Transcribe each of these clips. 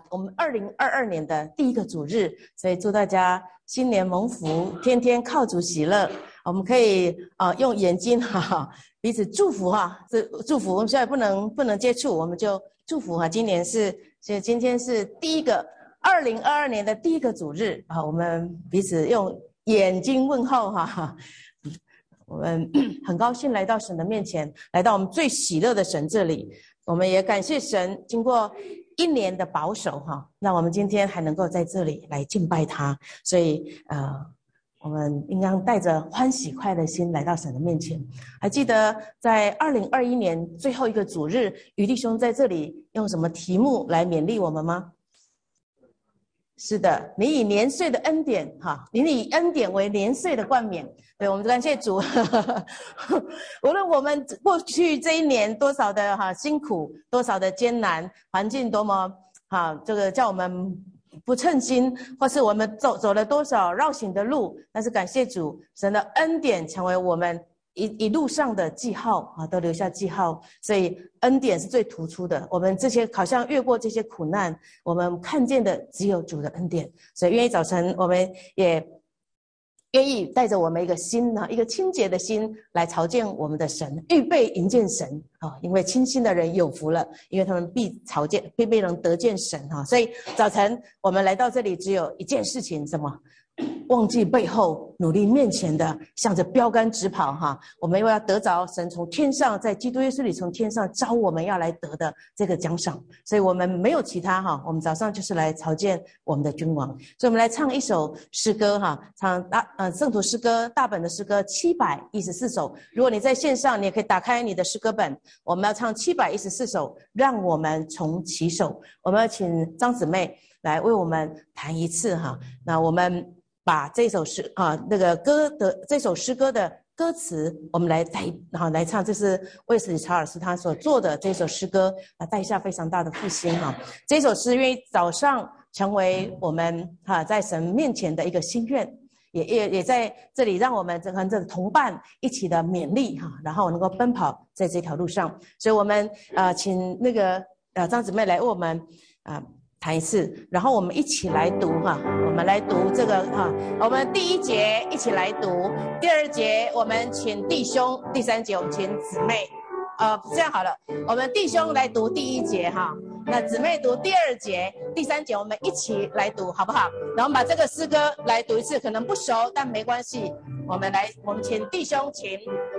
我们2022年的第一个主日，所以祝大家新年蒙福，天天靠主喜乐。我们可以用眼睛彼此祝福这祝福我们现在不能接触，我们就祝福今天是第一个2022年的第一个主日我们彼此用眼睛问候我们很高兴来到神的面前，来到我们最喜乐的神这里。我们也感谢神，经过1年的保守那我们今天还能够在这里来敬拜他，所以我们应当带着欢喜快乐的心来到神的面前。还记得在2021年最后一个主日，余弟兄在这里用什么题目来勉励我们吗？是的，你以年岁的恩典你以恩典为年岁的冠冕。对，我们感谢主无论我们过去这1年多少的辛苦，多少的艰难，环境多么这个叫我们不称心，或是我们走了多少绕行的路，但是感谢主，神的恩典成为我们一路上的记号都留下记号，所以恩典是最突出的。我们这些好像越过这些苦难，我们看见的只有主的恩典。所以愿意早晨我们也愿意带着我们一个心一个清洁的心来朝见我们的神，预备迎见神因为清心的人有福了，因为他们必能得见神所以早晨我们来到这里只有一件事情，什么？忘记背后，努力面前的，向着标杆直跑我们又要得着神从天上，在基督耶稣里从天上召我们要来得的这个奖赏。所以我们没有其他我们早上就是来朝见我们的君王。所以我们来唱一首诗歌唱圣徒诗歌大本的诗歌714首。如果你在线上，你也可以打开你的诗歌本，我们要唱714首，让我们重起手。我们要请张姊妹来为我们弹一次那我们把这首诗这首诗歌的歌词，我们来唱，这是卫斯理查尔斯他所做的这首诗歌带下非常大的复兴这首诗愿意早上成为我们在神面前的一个心愿，也在这里让我们这个同伴一起的勉励然后能够奔跑在这条路上。所以我们请那个张姊妹来为我们弹一次，然后我们一起来读我们来读这个我们第1节一起来读，第2节我们请弟兄，第3节我们请姊妹这样好了，我们弟兄来读第1节那姊妹读第2节，第3节我们一起来读好不好？然后我们把这个诗歌来读一次，可能不熟但没关系，我们请弟兄请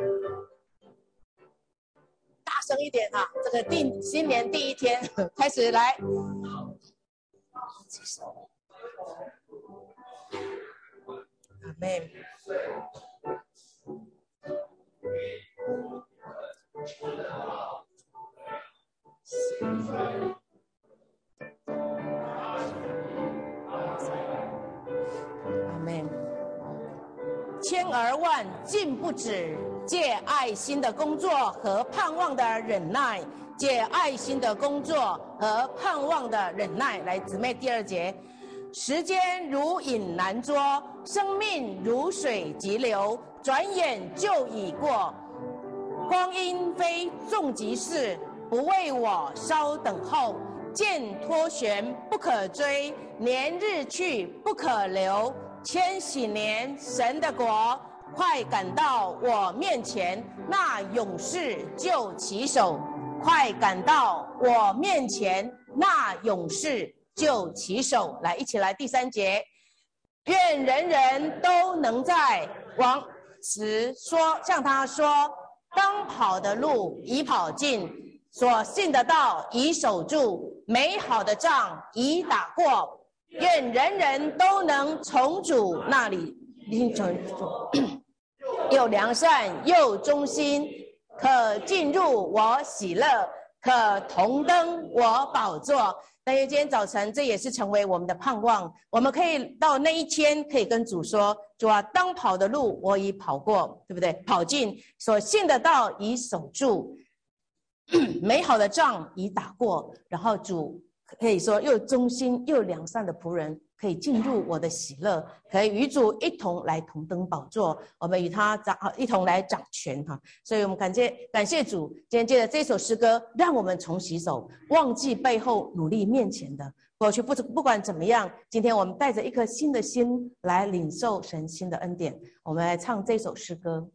大声一点这个新年第1天开始来阿们。阿们。千而万尽不止，借爱心的工作和盼望的忍耐，借爱心的工作和盼望的忍耐。来，姊妹第2节，时间如影难捉，生命如水急流，转眼就已过。光阴非纵即逝，不为我稍等候。剑脱弦不可追，年日去不可留。千禧年神的国，快赶到我面前，那勇士就起手。快赶到我面前，那勇士就起手。来，一起来第3节，愿人人都能在往时向他说，当跑的路已跑尽，所信的道已守住，美好的仗已打过。愿人人都能从主那里又良善又忠心，可进入我喜乐，可同登我宝座。但愿今天早晨这也是成为我们的盼望，我们可以到那一天可以跟主说，主啊，当跑的路我已跑过，对不对？跑尽，所信的道已守住，美好的仗已打过，然后主可以说又忠心又良善的仆人，可以进入我的喜乐，可以与主一同来同登宝座，我们与他一同来掌权哈。所以我们感谢主，今天借着这首诗歌，让我们重洗手，忘记背后，努力面前的。过去不管怎么样，今天我们带着一颗新的心来领受神新的恩典。我们来唱这首诗歌。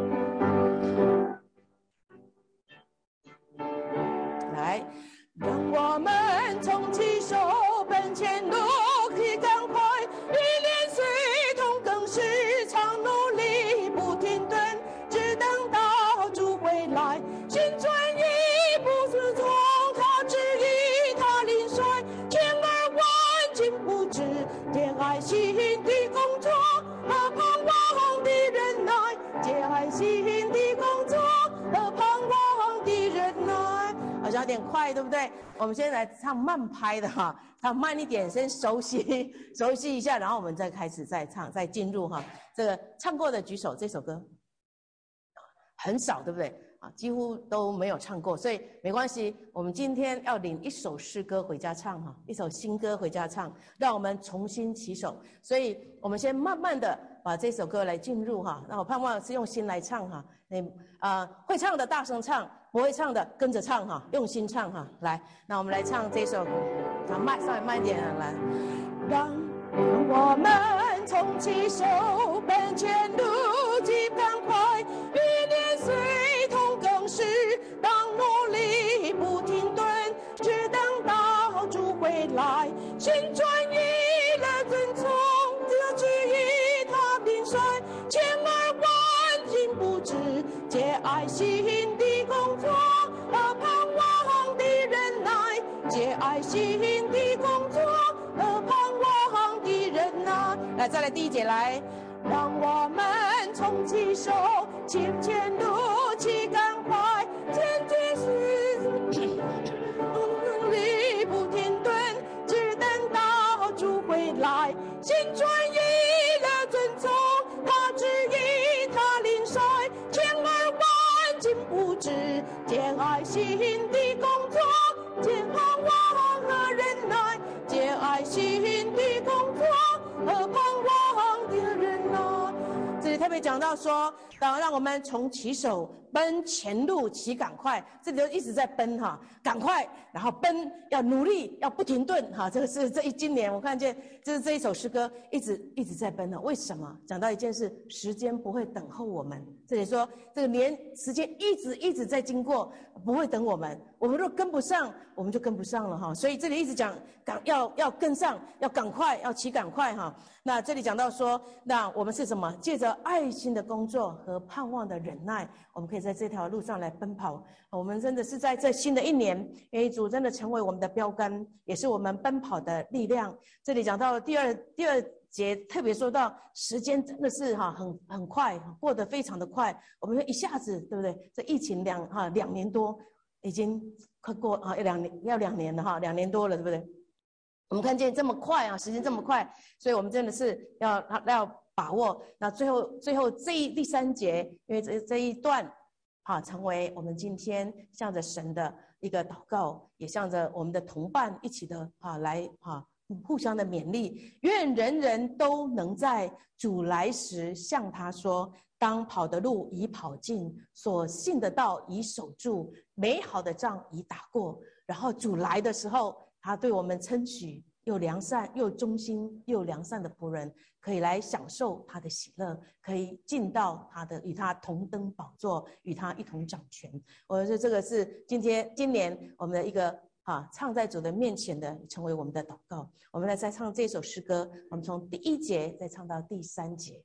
来，让我们重起手，奔前路去赶快，历练随同更是常努力不停顿，只等到主回来，旋转一步是从他旨意他领率，千儿万金不止，借爱心的工作和盼望的忍耐，借爱心的工作和盼望的忍耐。好像有点快，对不对？我们先来唱慢拍的哈，唱慢一点，先熟悉一下，然后我们再开始再唱，再进入哈。这个唱过的举手，这首歌很少，对不对？啊，几乎都没有唱过，所以没关系。我们今天要领一首诗歌回家唱哈，一首新歌回家唱，让我们重新起手。所以我们先慢慢的把这首歌来进入哈。那我盼望是用心来唱哈。会唱的大声唱，不会唱的跟着唱哈，用心唱哈。来，那我们来唱这首，稍微慢一点啊，来，让我们重起手，奔前路去赶快，历练随同更是当努力不停顿，只等到主回来，旋转一了遵从这旨意他领率，千儿万金不止，借爱心的工作和盼望的忍耐，借爱心的工作和盼望的忍耐。来，再来第一节来，让我们重起手，前路去赶快，坚决是努力不停顿，只等到主回来，旋转一了遵从他旨意他领率，千儿万金不止，借爱心的工作，借盼望和忍耐，借爱心的工作和盼望的忍耐。这里特别讲到说，让我们从起手奔前路起赶快，这里就一直在奔哈，赶快，然后奔，要努力，要不停顿哈。这个是今年我看见，就是这一首诗歌一直在奔的。为什么？讲到一件事，时间不会等候我们。这里说，这个年时间一直在经过，不会等我们。我们若跟不上，我们就跟不上了哈。所以这里一直讲要跟上，要赶快，要起赶快哈。那这里讲到说，那我们是什么？借着爱心的工作和盼望的忍耐，我们可以在这条路上来奔跑。我们真的是在这新的一年，愿主真的成为我们的标杆，也是我们奔跑的力量。这里讲到第二节，特别说到时间真的是很快，过得非常的快。我们一下子，对不对？这疫情两年多，已经快过要两年了哈，2年多了，对不对？我们看见这么快啊，时间这么快，所以我们真的是要把握。那最后第3节，因为这一段成为我们今天向着神的一个祷告，也向着我们的同伴一起的来互相的勉励。愿人人都能在主来时向他说，当跑的路已跑尽，所信的道已守住，美好的仗已打过。然后主来的时候，他对我们称许又良善又忠心又良善的仆人，可以来享受他的喜乐，可以进到与他同登宝座，与他一同掌权。我觉得这个是今年我们的一个唱在主的面前的，成为我们的祷告。我们来再唱这首诗歌，我们从第1节再唱到第3节。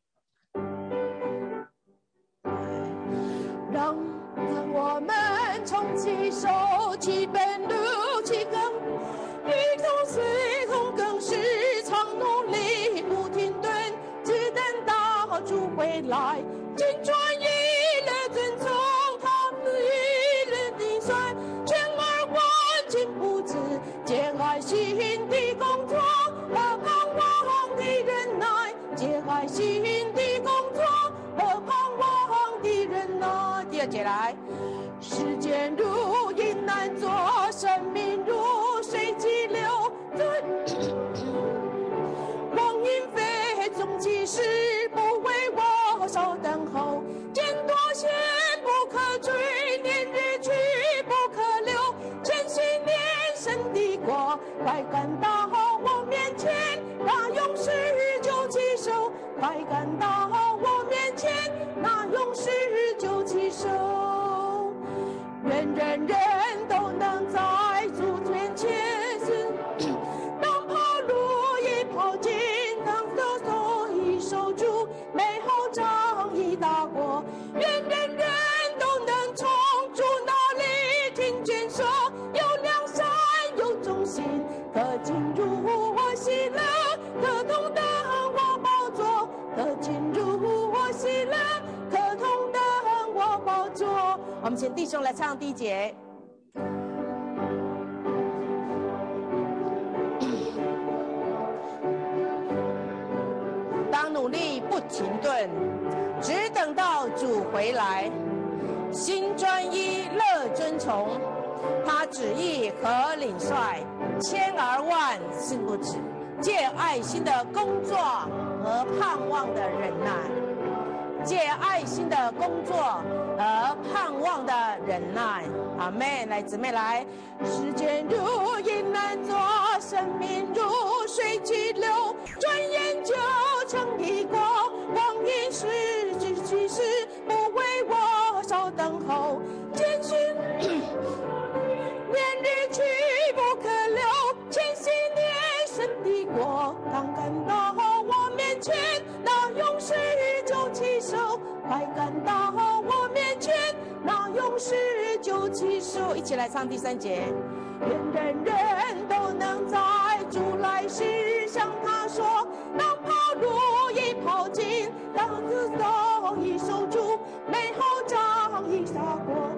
让我们重起手，起奔路，起更一同随同更是常努力不停顿，只等到主回来，尽专一了遵从他旨意了领率，千儿万金不止，借爱心的工作和盼望的忍耐，借爱心的工作和盼望的忍耐。第2节来，时间如银难做，生命如水激流， 快赶到我面前，那勇士就起手，快赶到我面前，那勇士就起手。愿人人都能在主面前当跑路一跑尽，能得手一守住，美好仗义打过。愿人人都能从主那里听见说，有良善有忠心，可进入我喜乐，可同等我宝座，可进入我喜乐，可同等我宝座。我们请弟兄来唱第一节。当努力不停顿，只等到主回来，心专一乐遵从，他旨意和领率，千而万事不止，借爱心的工作和盼望的忍耐，借爱心的工作和盼望的忍耐。阿们。来，姊妹来，时间如银难做，生命如水急流，转眼就成一过，光阴逝去去时，不为我稍等候，艰辛年日去不可留，千禧年神的国刚赶到我面前，那勇士就起手，快赶到我面前，那勇士就起手。一起来唱第3节。愿人人都能在主来时向他说，当跑路一跑尽，当自手一守住，美好仗义打过。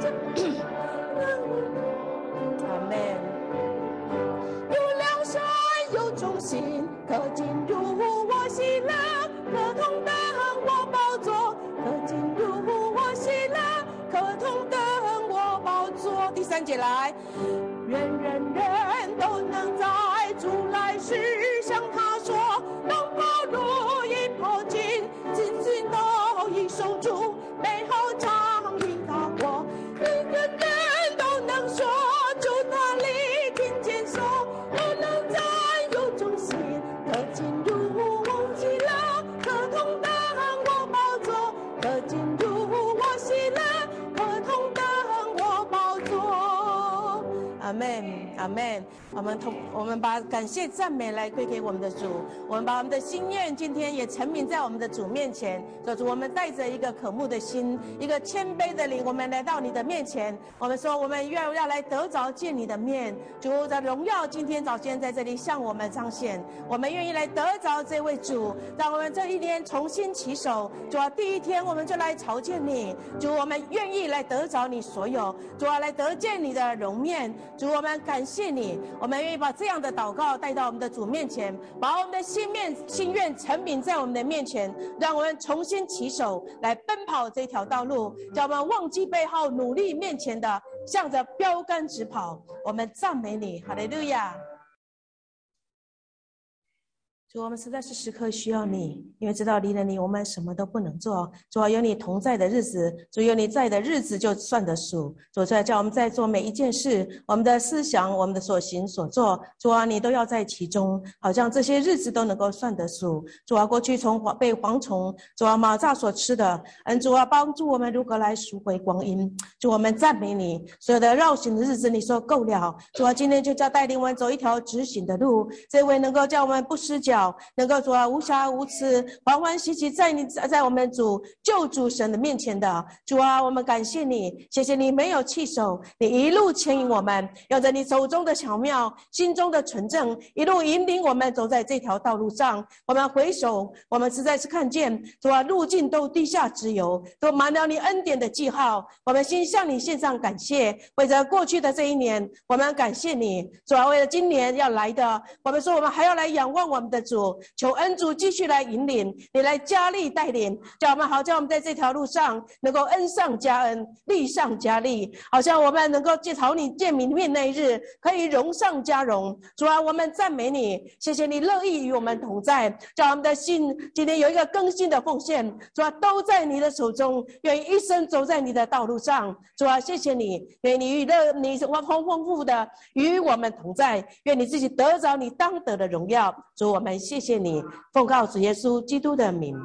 阿们。有良善有忠心，可进入我喜乐，可同等我宝座，可进入我喜乐，可同等我宝座。第3节来，愿人人都能在主来时向他说，当跑路一跑尽，尽心都已守住，美好仗义打过。人人都能说，主那里听见说，我能在有忠心，可进入我喜乐，可同等我宝座，可进入我喜乐，可同等我宝座。阿们，阿们。我们把感谢赞美来归给我们的主，我们把我们的心愿今天也陈明在我们的主面前。主，我们带着一个渴慕的心，一个谦卑的灵，我们来到你的面前。我们说，我们要来得着见你的面。主的荣耀今天早先在这里向我们彰显，我们愿意来得着这位主，让我们这一天重新起手。主啊，第一天我们就来朝见你。主，我们愿意来得着你所有。主啊，来得见你的容面。主，我们感谢你。我们愿意把这样的祷告带到我们的主面前，把我们的心愿陈明在我们的面前，让我们重新起手来奔跑这条道路，叫我们忘记背后，努力面前的，向着标杆直跑。我们赞美你，哈利路亚。主，我们实在是时刻需要你，因为知道离了你我们什么都不能做。主啊，有你同在的日子，主有你在的日子就算得数。主啊，叫我们在做每一件事，我们的思想，我们的所行所做，主啊，你都要在其中，好像这些日子都能够算得数。主啊，过去被蝗虫，主啊，蚂蚱所吃的，主啊，帮助我们如何来赎回光阴。主，我们赞美你，所有的绕行的日子你说够了。主啊，今天就叫带领我们走一条直行的路，这位能够叫我们不失脚，能够主啊无瑕无疵，欢欢喜喜在我们救主神的面前的主啊，我们感谢你，谢谢你没有弃手，你一路牵引我们，用着你手中的巧妙，心中的纯正，一路引领我们走在这条道路上。我们回首，我们实在是看见主啊，路径都地下之油，都满了你恩典的记号。我们先向你献上感谢，为着过去的这一年，我们感谢你。主啊，为了今年要来的，我们说我们还要来仰望我们的主，求恩主继续来引领，你来加力带领，叫我们好，叫我们在这条路上能够恩上加恩，利上加利，好像我们能够朝你见明面那一日，可以荣上加荣。主啊，我们赞美你，谢谢你乐意与我们同在，叫我们的心今天有一个更新的奉献。主啊，都在你的手中，愿一生走在你的道路上。主啊，谢谢你，愿你丰富的与我们同在，愿你自己得着你当得的荣耀。主，我们谢谢你，奉告主耶稣基督的名。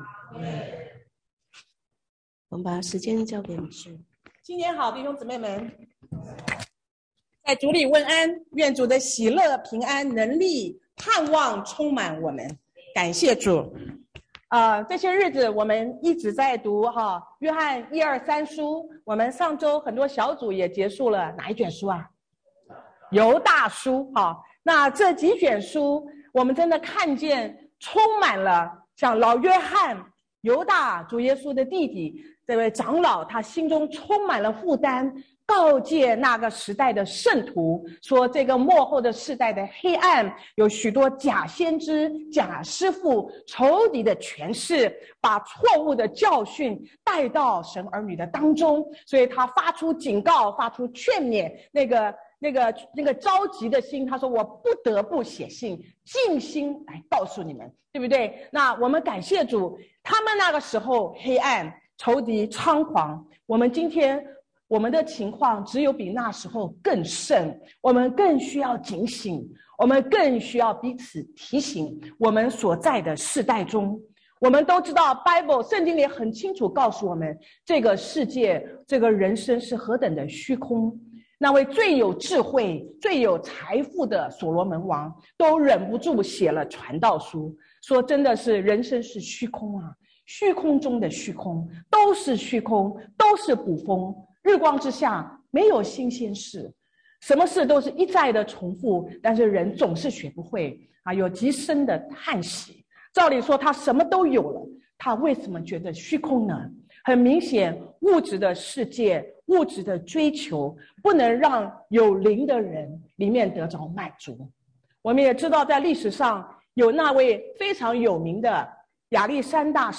我们把时间交给你去。 新年好，弟兄姊妹们，在主里问安，愿主的喜乐、平安、能力、盼望充满我们。感谢主。这些日子我们一直在读约翰1、2、3书。我们上周很多小组也结束了哪一卷书啊？犹大书。那这几卷书，我们真的看见充满了像老约翰、犹大主耶稣的弟弟这位长老，他心中充满了负担，告诫那个时代的圣徒说，这个末后的世代的黑暗有许多假先知、假师傅、仇敌的权势，把错误的教训带到神儿女的当中，所以他发出警告，发出劝勉，那个着急的心，他说我不得不写信，尽心来告诉你们，对不对？那我们感谢主，他们那个时候黑暗、仇敌猖狂，我们今天我们的情况只有比那时候更甚，我们更需要警醒，我们更需要彼此提醒。我们所在的世代中，我们都知道 Bible 圣经里很清楚告诉我们，这个世界，这个人生是何等的虚空。那位最有智慧、最有财富的所罗门王都忍不住写了传道书，说真的是人生是虚空啊，虚空中的虚空，都是虚空，都是捕风，日光之下没有新鲜事，什么事都是一再的重复，但是人总是学不会有极深的叹息。照理说他什么都有了，他为什么觉得虚空呢？很明显，物质的世界、物质的追求不能让有灵的人里面得着满足。我们也知道在历史上有那位非常有名的亚历山大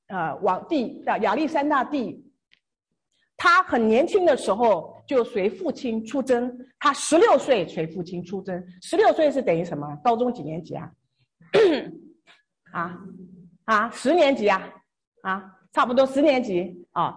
帝，他很年轻的时候就随父亲出征，他16岁随父亲出征。16岁是等于什么？高中几年级啊？10年级差不多10年级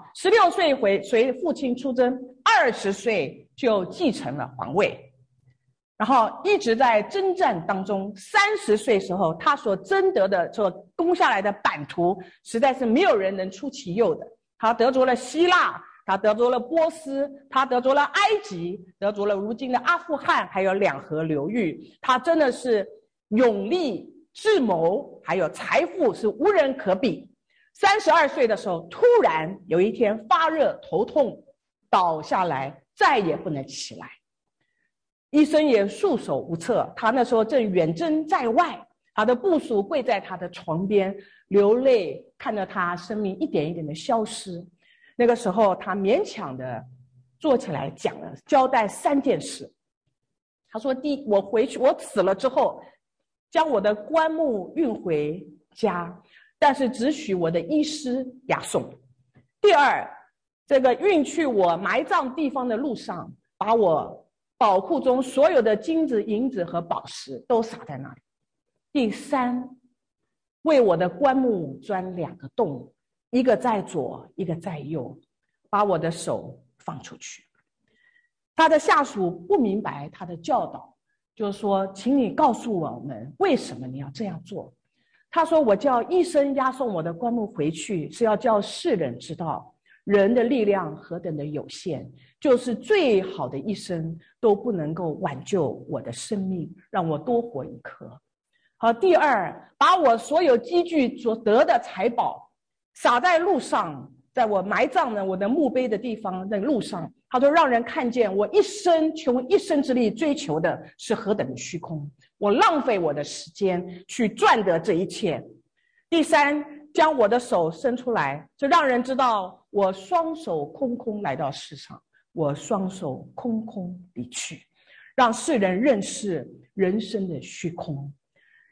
16岁随父亲出征，20岁就继承了皇位，然后一直在征战当中。30岁时候，他所征得的、所攻下来的版图，实在是没有人能出其右的。他得着了希腊，他得着了波斯，他得着了埃及，得着了如今的阿富汗，还有两河流域。他真的是勇力、智谋还有财富是无人可比。32岁的时候，突然有一天发热头痛，倒下来，再也不能起来。医生也束手无策，他那时候正远征在外，他的部属跪在他的床边流泪，看着他生命一点一点的消失。那个时候他勉强的坐起来交代3件事。他说，第一，我回去，我死了之后将我的棺木运回家，但是只许我的医师押送。第二，这个运去我埋葬地方的路上，把我宝库中所有的金子、银子和宝石都撒在那里。第三，为我的棺木钻2个洞，一个在左，一个在右，把我的手放出去。他的下属不明白他的教导，就是说，请你告诉我们为什么你要这样做。他说，我叫医生押送我的棺木回去，是要叫世人知道人的力量何等的有限，就是最好的医生都不能够挽救我的生命，让我多活一刻。好，第二，把我所有积聚所得的财宝撒在路上，在我埋葬了我的墓碑的地方的路上。他说，让人看见我穷一生之力追求的是何等的虚空，我浪费我的时间去赚得这一切。第三，将我的手伸出来，就让人知道我双手空空来到世上，我双手空空离去，让世人认识人生的虚空。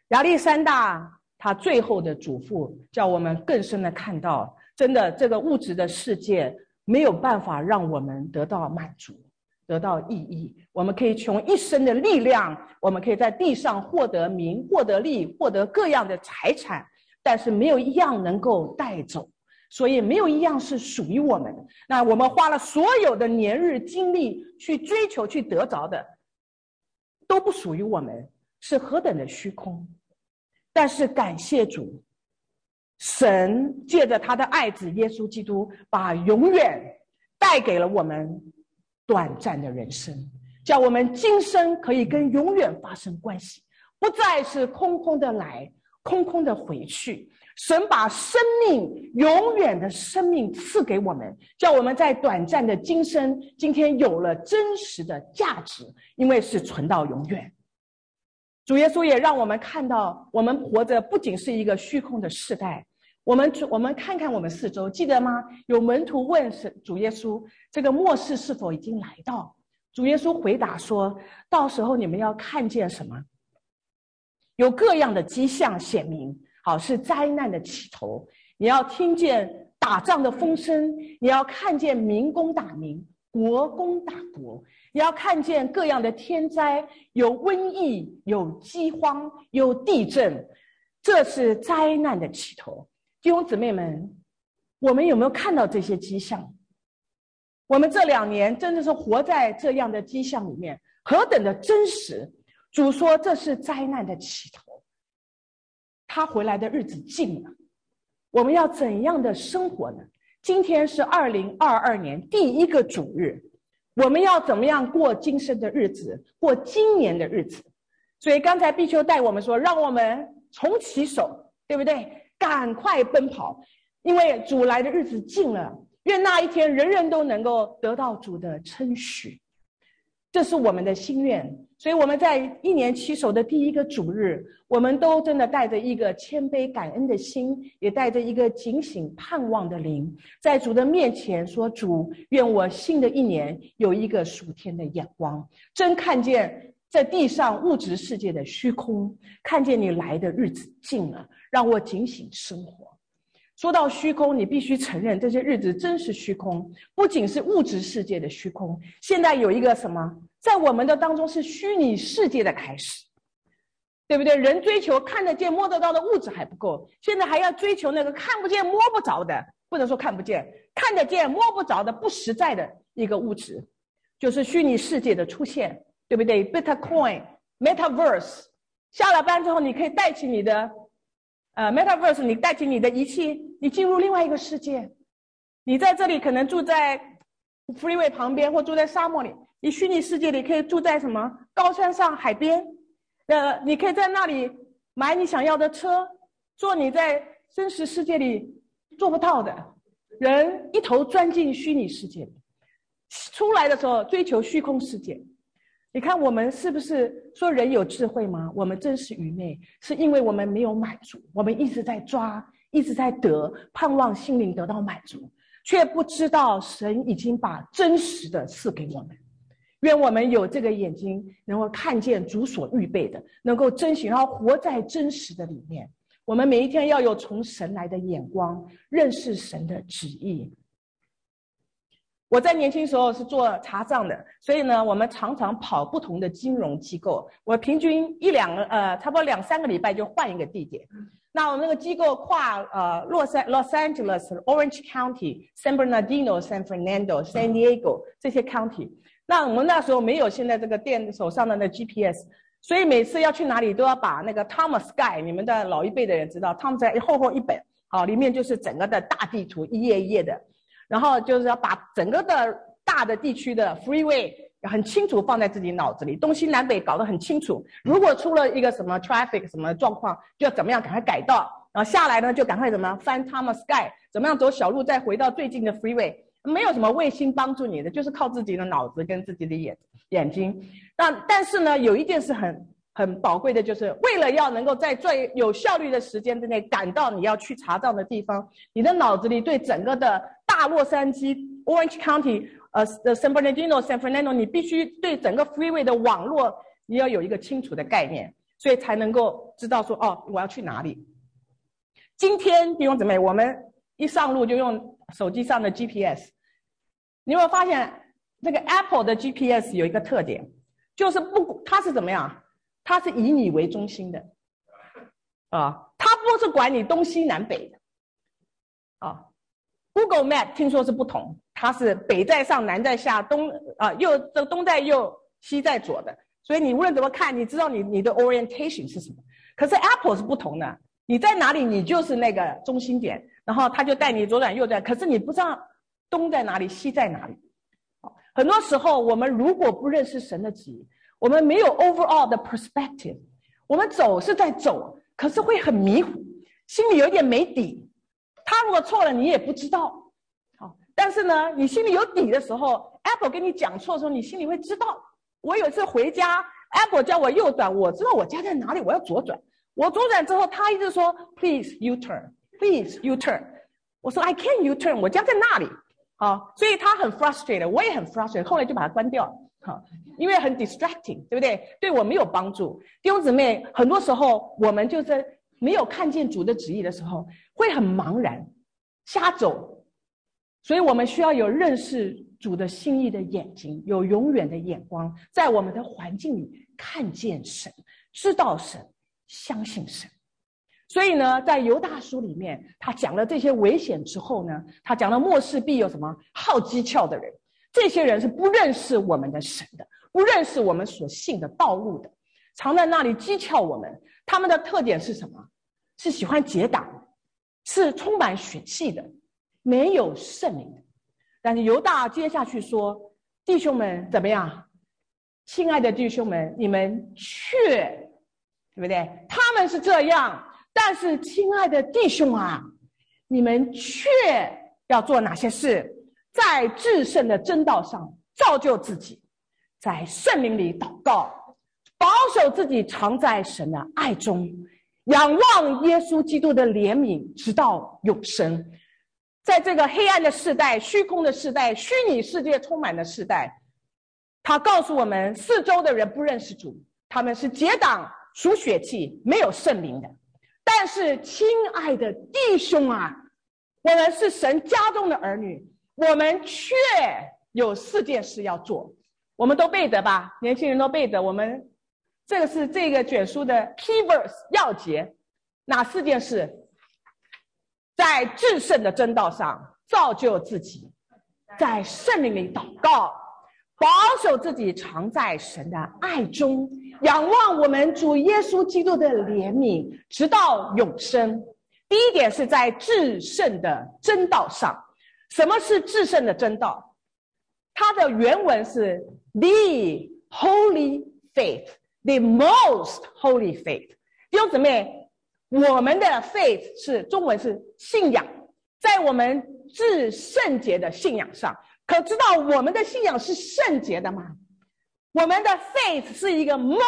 亚历山大他最后的嘱咐，叫我们更深的看到，真的这个物质的世界没有办法让我们得到满足，得到意义。我们可以穷一生的力量，我们可以在地上获得名、获得利、获得各样的财产，但是没有一样能够带走，所以没有一样是属于我们的。那我们花了所有的年日精力去追求、去得着的，都不属于我们，是何等的虚空。但是感谢主，神借着他的爱子耶稣基督，把永远带给了我们短暂的人生，叫我们今生可以跟永远发生关系，不再是空空的来，空空的回去。神把生命，永远的生命赐给我们，叫我们在短暂的今生，今天有了真实的价值，因为是存到永远。主耶稣也让我们看到，我们活着不仅是一个虚空的世代。我们看看我们四周，记得吗？有门徒问主耶稣，这个末世是否已经来到？主耶稣回答说，到时候你们要看见什么？有各样的迹象显明，好，是灾难的起头。你要听见打仗的风声，你要看见民攻打民，国攻打国，你要看见各样的天灾，有瘟疫，有饥荒，有地震，这是灾难的起头。弟兄姊妹们，我们有没有看到这些迹象？我们这2年真的是活在这样的迹象里面，何等的真实！主说这是灾难的起头，他回来的日子近了，我们要怎样的生活呢？今天是2022年第1个主日，我们要怎么样过今生的日子，过今年的日子？所以刚才碧秋带我们说，让我们重起手，对不对？赶快奔跑，因为主来的日子近了，愿那一天人人都能够得到主的称许，这是我们的心愿。所以我们在1年起手的第1个主日，我们都真的带着一个谦卑感恩的心，也带着一个警醒盼望的灵，在主的面前说，主，愿我新的1年有一个属天的眼光，真看见在地上物质世界的虚空，看见你来的日子近了，让我警醒生活。说到虚空，你必须承认这些日子真是虚空，不仅是物质世界的虚空，现在有一个什么，在我们的当中是虚拟世界的开始，对不对？人追求看得见摸得到的物质还不够，现在还要追求那个看不见摸不着的，不能说看不见，看得见摸不着的不实在的一个物质，就是虚拟世界的出现，对不对？ Bitcoin Metaverse， 下了班之后你可以带起你的Metaverse， 你带起你的仪器，你进入另外一个世界。你在这里可能住在 freeway 旁边，或住在沙漠里，你虚拟世界里可以住在什么高山上海边，你可以在那里买你想要的车，做你在真实世界里做不到的。人一头钻进虚拟世界里，出来的时候追求虚空世界。你看我们是不是说人有智慧吗？我们真是愚昧，是因为我们没有满足，我们一直在抓，一直在得，盼望心灵得到满足，却不知道神已经把真实的赐给我们。愿我们有这个眼睛，能够看见主所预备的，能够珍惜，然后活在真实的里面。我们每一天要有从神来的眼光，认识神的旨意。我在年轻时候是做查账的，所以呢，我们常常跑不同的金融机构。我平均差不多2-3个礼拜就换一个地点。那我们那个机构跨Los Angeles、Orange County、San Bernardino、San Fernando、San Diego 这些 county。那我们那时候没有现在这个手上的那 GPS， 所以每次要去哪里都要把那个 Thomas Guide， 你们的老一辈的人知道 ，Thomas Guide 厚厚一本，好，里面就是整个的大地图，一页一页的。然后就是要把整个的大的地区的 freeway 很清楚放在自己脑子里，东西南北搞得很清楚。如果出了一个什么 traffic 什么状况，就要怎么样赶快改道，然后下来呢就赶快怎么样翻 Thomas Guide， 怎么样走小路再回到最近的 freeway。没有什么卫星帮助你的，就是靠自己的脑子跟自己的眼睛。但是呢，有一件事很宝贵的，就是为了要能够在最有效率的时间之内赶到你要去查账的地方，你的脑子里对整个的大洛杉矶 Orange County、San Bernardino、San Fernando， 你必须对整个 freeway 的网络你要有一个清楚的概念。 所以才能够知道说，哦，我要去哪里。今天弟兄姊妹，我们一上路就用手机上的 GPS， 你有没有发现这个 Apple 的 GPS 有一个特点，就是它是怎么样？它是以你为中心的它不是管你东西南北的Google Map 听说是不同，它是北在上南在下，东在右西在左的，所以你无论怎么看，你知道你的 orientation 是什么。可是 Apple 是不同的，你在哪里你就是那个中心点，然后它就带你左转右转，可是你不知道东在哪里西在哪里。很多时候我们如果不认识神的旨意，我们没有 overall 的 perspective， 我们走是在走，可是会很迷糊，心里有点没底。他如果错了你也不知道但是呢你心里有底的时候， Apple 跟你讲错的时候，你心里会知道。我有一次回家， Apple 叫我右转，我知道我家在哪里，我要左转。我左转之后，他一直说 Please U turn Please U turn， 我说 I can't U turn， 我家在那里所以他很 frustrated， 我也很 frustrated， 后来就把它关掉了因为很 distracting， 对不对？对我没有帮助。弟兄姊妹，很多时候我们就是没有看见主的旨意的时候，会很茫然瞎走。所以我们需要有认识主的心意的眼睛，有永远的眼光，在我们的环境里看见神，知道神，相信神。所以呢，在犹大书里面，他讲了这些危险之后呢，他讲了末世必有什么好讥诮的人，这些人是不认识我们的神的，不认识我们所信的道路的，常在那里讥诮我们。他们的特点是什么？是喜欢结党，是充满血气的，没有圣灵的。但是犹大接下去说，弟兄们怎么样？亲爱的弟兄们，你们却，对不对？他们是这样，但是亲爱的弟兄啊，你们却要做哪些事？在至圣的真道上造就自己，在圣灵里祷告，保守自己常在神的爱中，仰望耶稣基督的怜悯，直到永生。在这个黑暗的世代，虚空的世代，虚拟世界充满的世代，他告诉我们，四周的人不认识主，他们是结党属血气，没有圣灵的。但是亲爱的弟兄啊，我们是神家中的儿女，我们却有4件事要做。我们都背得吧？年轻人都背得。我们这个是这个卷书的 key verse 要节。哪4件事？在至圣的真道上造就自己，在圣灵里祷告，保守自己常在神的爱中，仰望我们主耶稣基督的怜悯，直到永生。第一点是在至圣的真道上。什么是至圣的真道？它的原文是 the holy faith， the most holy faith。 弟兄姊妹，我们的 faith 是中文是信仰，在我们至圣洁的信仰上。可知道我们的信仰是圣洁的吗？我们的 faith 是一个 most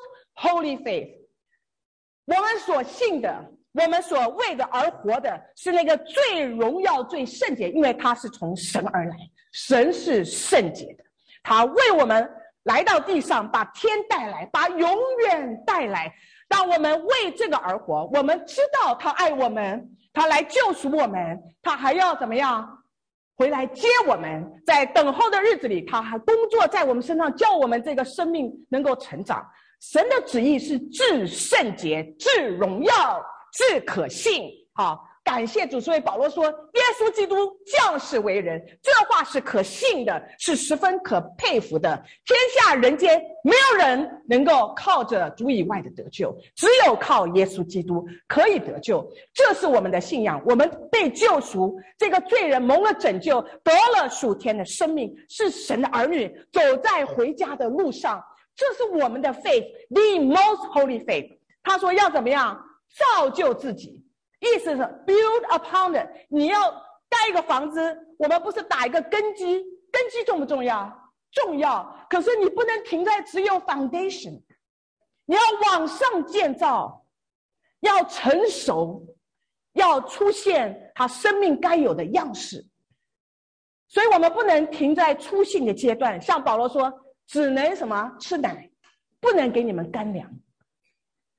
holy faith， 我们所信的，我们所为的而活的是那个最荣耀最圣洁，因为它是从神而来，神是圣洁的，他为我们来到地上，把天带来，把永远带来。当我们为这个而活，我们知道他爱我们，他来救赎我们，他还要怎么样回来接我们。在等候的日子里，他还工作在我们身上，叫我们这个生命能够成长。神的旨意是至圣洁、至荣耀、至可信。好，感谢主。所以保罗说，耶稣基督降世为人，这话是可信的，是十分可佩服的。天下人间没有人能够靠着主以外的得救，只有靠耶稣基督可以得救。这是我们的信仰，我们被救赎，这个罪人蒙了拯救，得了属天的生命，是神的儿女，走在回家的路上。这是我们的 faith， the most holy faith。 他说要怎么样造就自己，意思是 build upon it。 你要盖一个房子，我们不是打一个根基，根基重不重要？重要。可是你不能停在只有 foundation， 你要往上建造，要成熟，要出现他生命该有的样式。所以我们不能停在初信的阶段，像保罗说，只能什么吃奶，不能给你们干粮。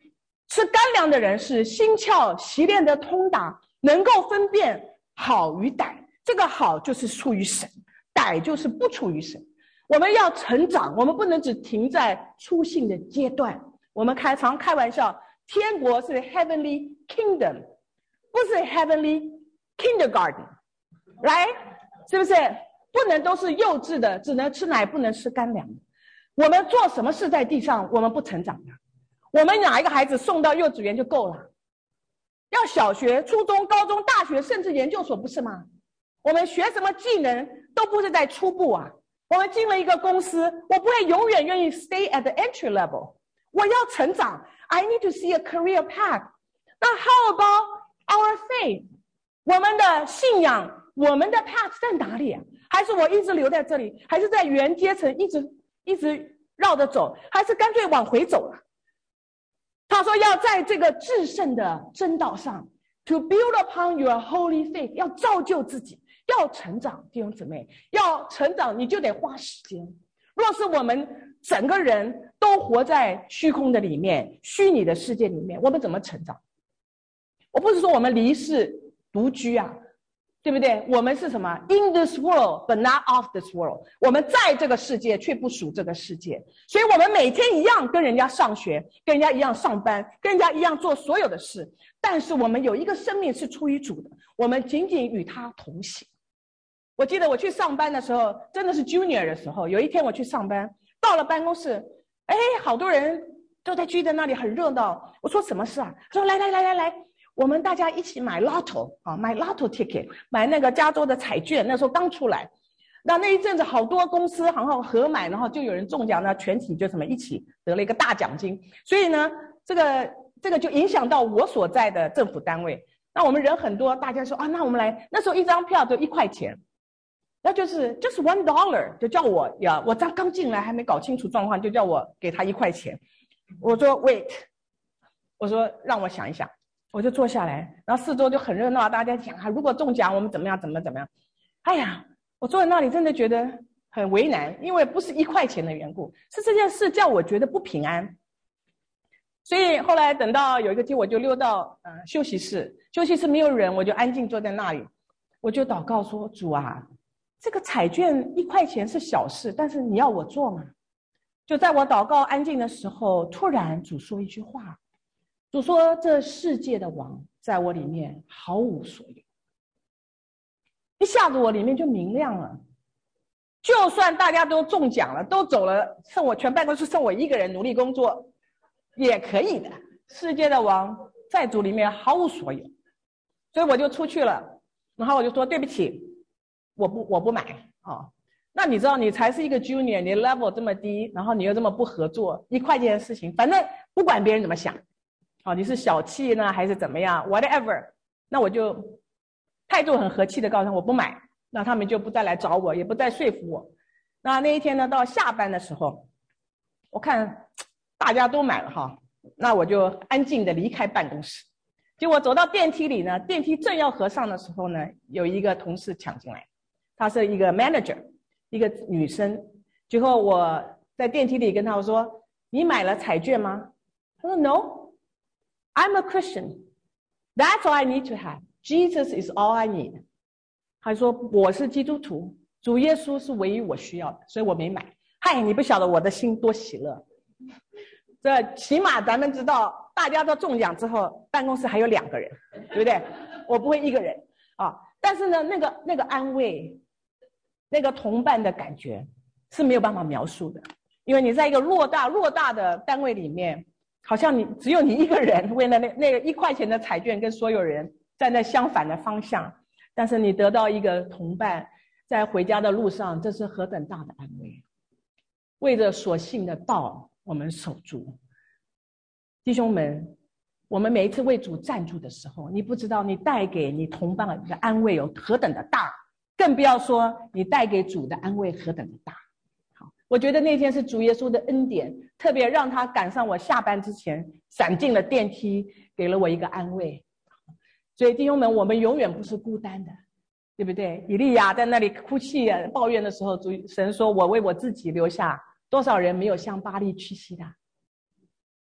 吃干粮的人是心窍习练的通达，能够分辨好与歹。这个好就是出于神，歹就是不出于神。我们要成长，我们不能只停在初信的阶段。我们常开玩笑，天国是 heavenly kingdom， 不是 heavenly kindergarten， 来，是不是？不能都是幼稚的，只能吃奶不能吃干粮的。我们做什么事在地上，我们不成长的。我们哪一个孩子送到幼稚园就够了？要小学、初中、高中、大学，甚至研究所，不是吗？我们学什么技能都不是在初步啊。我们进了一个公司，我不会永远愿意 stay at the entry level， 我要成长。 I need to see a career path。 那 how about our faith？ 我们的信仰，我们的 path 在哪里啊？还是我一直留在这里？还是在原阶层一直绕着走？还是干脆往回走了？他说要在这个至圣的真道上 to build upon your holy faith， 要造就自己，要成长。弟兄姊妹，要成长你就得花时间。若是我们整个人都活在虚空的里面，虚拟的世界里面，我们怎么成长？我不是说我们离世独居啊，对不对？我们是什么 ？In this world, but not of this world。我们在这个世界，却不属这个世界。所以我们每天一样跟人家上学，跟人家一样上班，跟人家一样做所有的事。但是我们有一个生命是出于主的，我们仅仅与他同行。我记得我去上班的时候，真的是 junior 的时候，有一天我去上班，到了办公室，哎，好多人都在聚在那里，很热闹。我说什么事啊？他说来。我们大家一起买 lotto 啊，买 lotto ticket， 买那个加州的彩券，那时候刚出来。那一阵子好多公司然后合买，然后就有人中奖，那全体就什么一起得了一个大奖金。所以呢，这个就影响到我所在的政府单位。那我们人很多，大家说啊，那我们来，那时候一张票就1块钱，那就是$1，就叫我呀，我刚进来还没搞清楚状况，就叫我给他1块钱。我说 wait， 我说让我想一想。我就坐下来，然后四周就很热闹，大家讲啊，如果中奖我们怎么样。哎呀，我坐在那里真的觉得很为难，因为不是1块钱的缘故，是这件事叫我觉得不平安。所以后来等到有一个天，我就溜到休息室没有人，我就安静坐在那里，我就祷告说：主啊，这个彩券1块钱是小事，但是你要我做吗？就在我祷告安静的时候，突然主说一句话。主说：这世界的王在我里面毫无所有。一下子我里面就明亮了，就算大家都中奖了，都走了，剩我全办公室剩我一个人努力工作也可以的。世界的王在主里面毫无所有。所以我就出去了，然后我就说对不起，我不买啊。那你知道你才是一个 junior， 你 level 这么低，然后你又这么不合作，1块钱的事情，反正不管别人怎么想。你是小气呢还是怎么样 whatever， 那我就态度很和气的告诉他我不买，那他们就不再来找我，也不再说服我。那一天呢，到下班的时候，我看大家都买了哈，那我就安静的离开办公室。结果走到电梯里呢，电梯正要合上的时候呢，有一个同事抢进来，她是一个 manager， 一个女生。结果我在电梯里跟她说：你买了彩券吗？她说 No，I'm a Christian. That's all I need to have. Jesus is all I need. 他说我是基督徒，主耶稣是唯一我需要的，所以我没买。嗨，你不晓得我的心多喜乐。这起码咱们知道，大家都中奖之后，办公室还有2个人，对不对？我不会一个人啊。但是呢，那个安慰，那个同伴的感觉是没有办法描述的，因为你在一个偌大的单位里面。好像只有你一个人为了那个1块钱的彩券跟所有人站在相反的方向，但是你得到一个同伴，在回家的路上，这是何等大的安慰。为着所信的道，我们守住。弟兄们，我们每一次为主站住的时候，你不知道你带给你同伴的安慰有何等的大，更不要说你带给主的安慰何等的大。我觉得那天是主耶稣的恩典，特别让他赶上我下班之前闪进了电梯，给了我一个安慰。所以弟兄们，我们永远不是孤单的，对不对？以利亚在那里哭泣抱怨的时候，神说我为我自己留下多少人没有向巴力屈膝的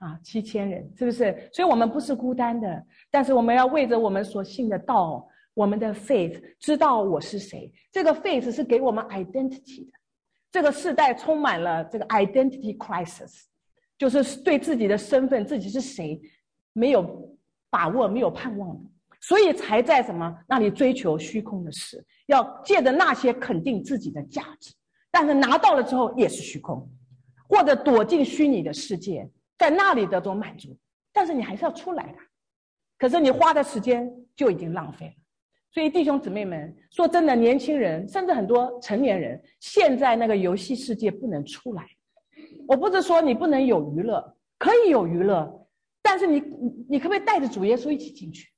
啊，7000人，是不是？所以我们不是孤单的，但是我们要为着我们所信的道，我们的 faith， 知道我是谁。这个 faith 是给我们 identity 的。这个世代充满了这个 identity crisis， 就是对自己的身份，自己是谁没有把握，没有盼望的，所以才在什么那里追求虚空的事，要借着那些肯定自己的价值，但是拿到了之后也是虚空，或者躲进虚拟的世界，在那里得到满足，但是你还是要出来的，可是你花的时间就已经浪费了。所以弟兄姊妹们，说真的，年轻人甚至很多成年人，现在那个游戏世界不能出来。我不是说你不能有娱乐，可以有娱乐，但是你可不可以带着主耶稣一起进去？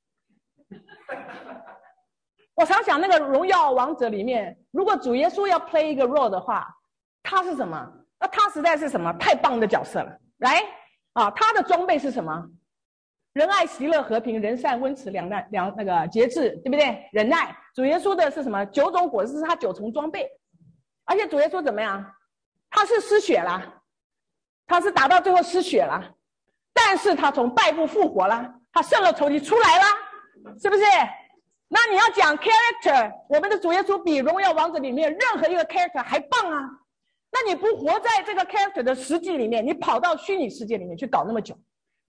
我常想那个荣耀王者里面，如果主耶稣要 play 一个 role 的话，他是什么？那他实在是什么太棒的角色了，来啊，他的装备是什么？仁爱、喜乐、和平、仁善、温慈、那个节制，对不对？忍耐。主耶稣的是什么？9种果子是他9重装备，而且主耶稣怎么样？他是失血啦，他是打到最后失血啦，但是他从败部复活啦，他胜了仇敌出来啦，是不是？那你要讲 character， 我们的主耶稣比荣耀王者里面任何一个 character 还棒啊！那你不活在这个 character 的实际里面，你跑到虚拟世界里面去搞那么久，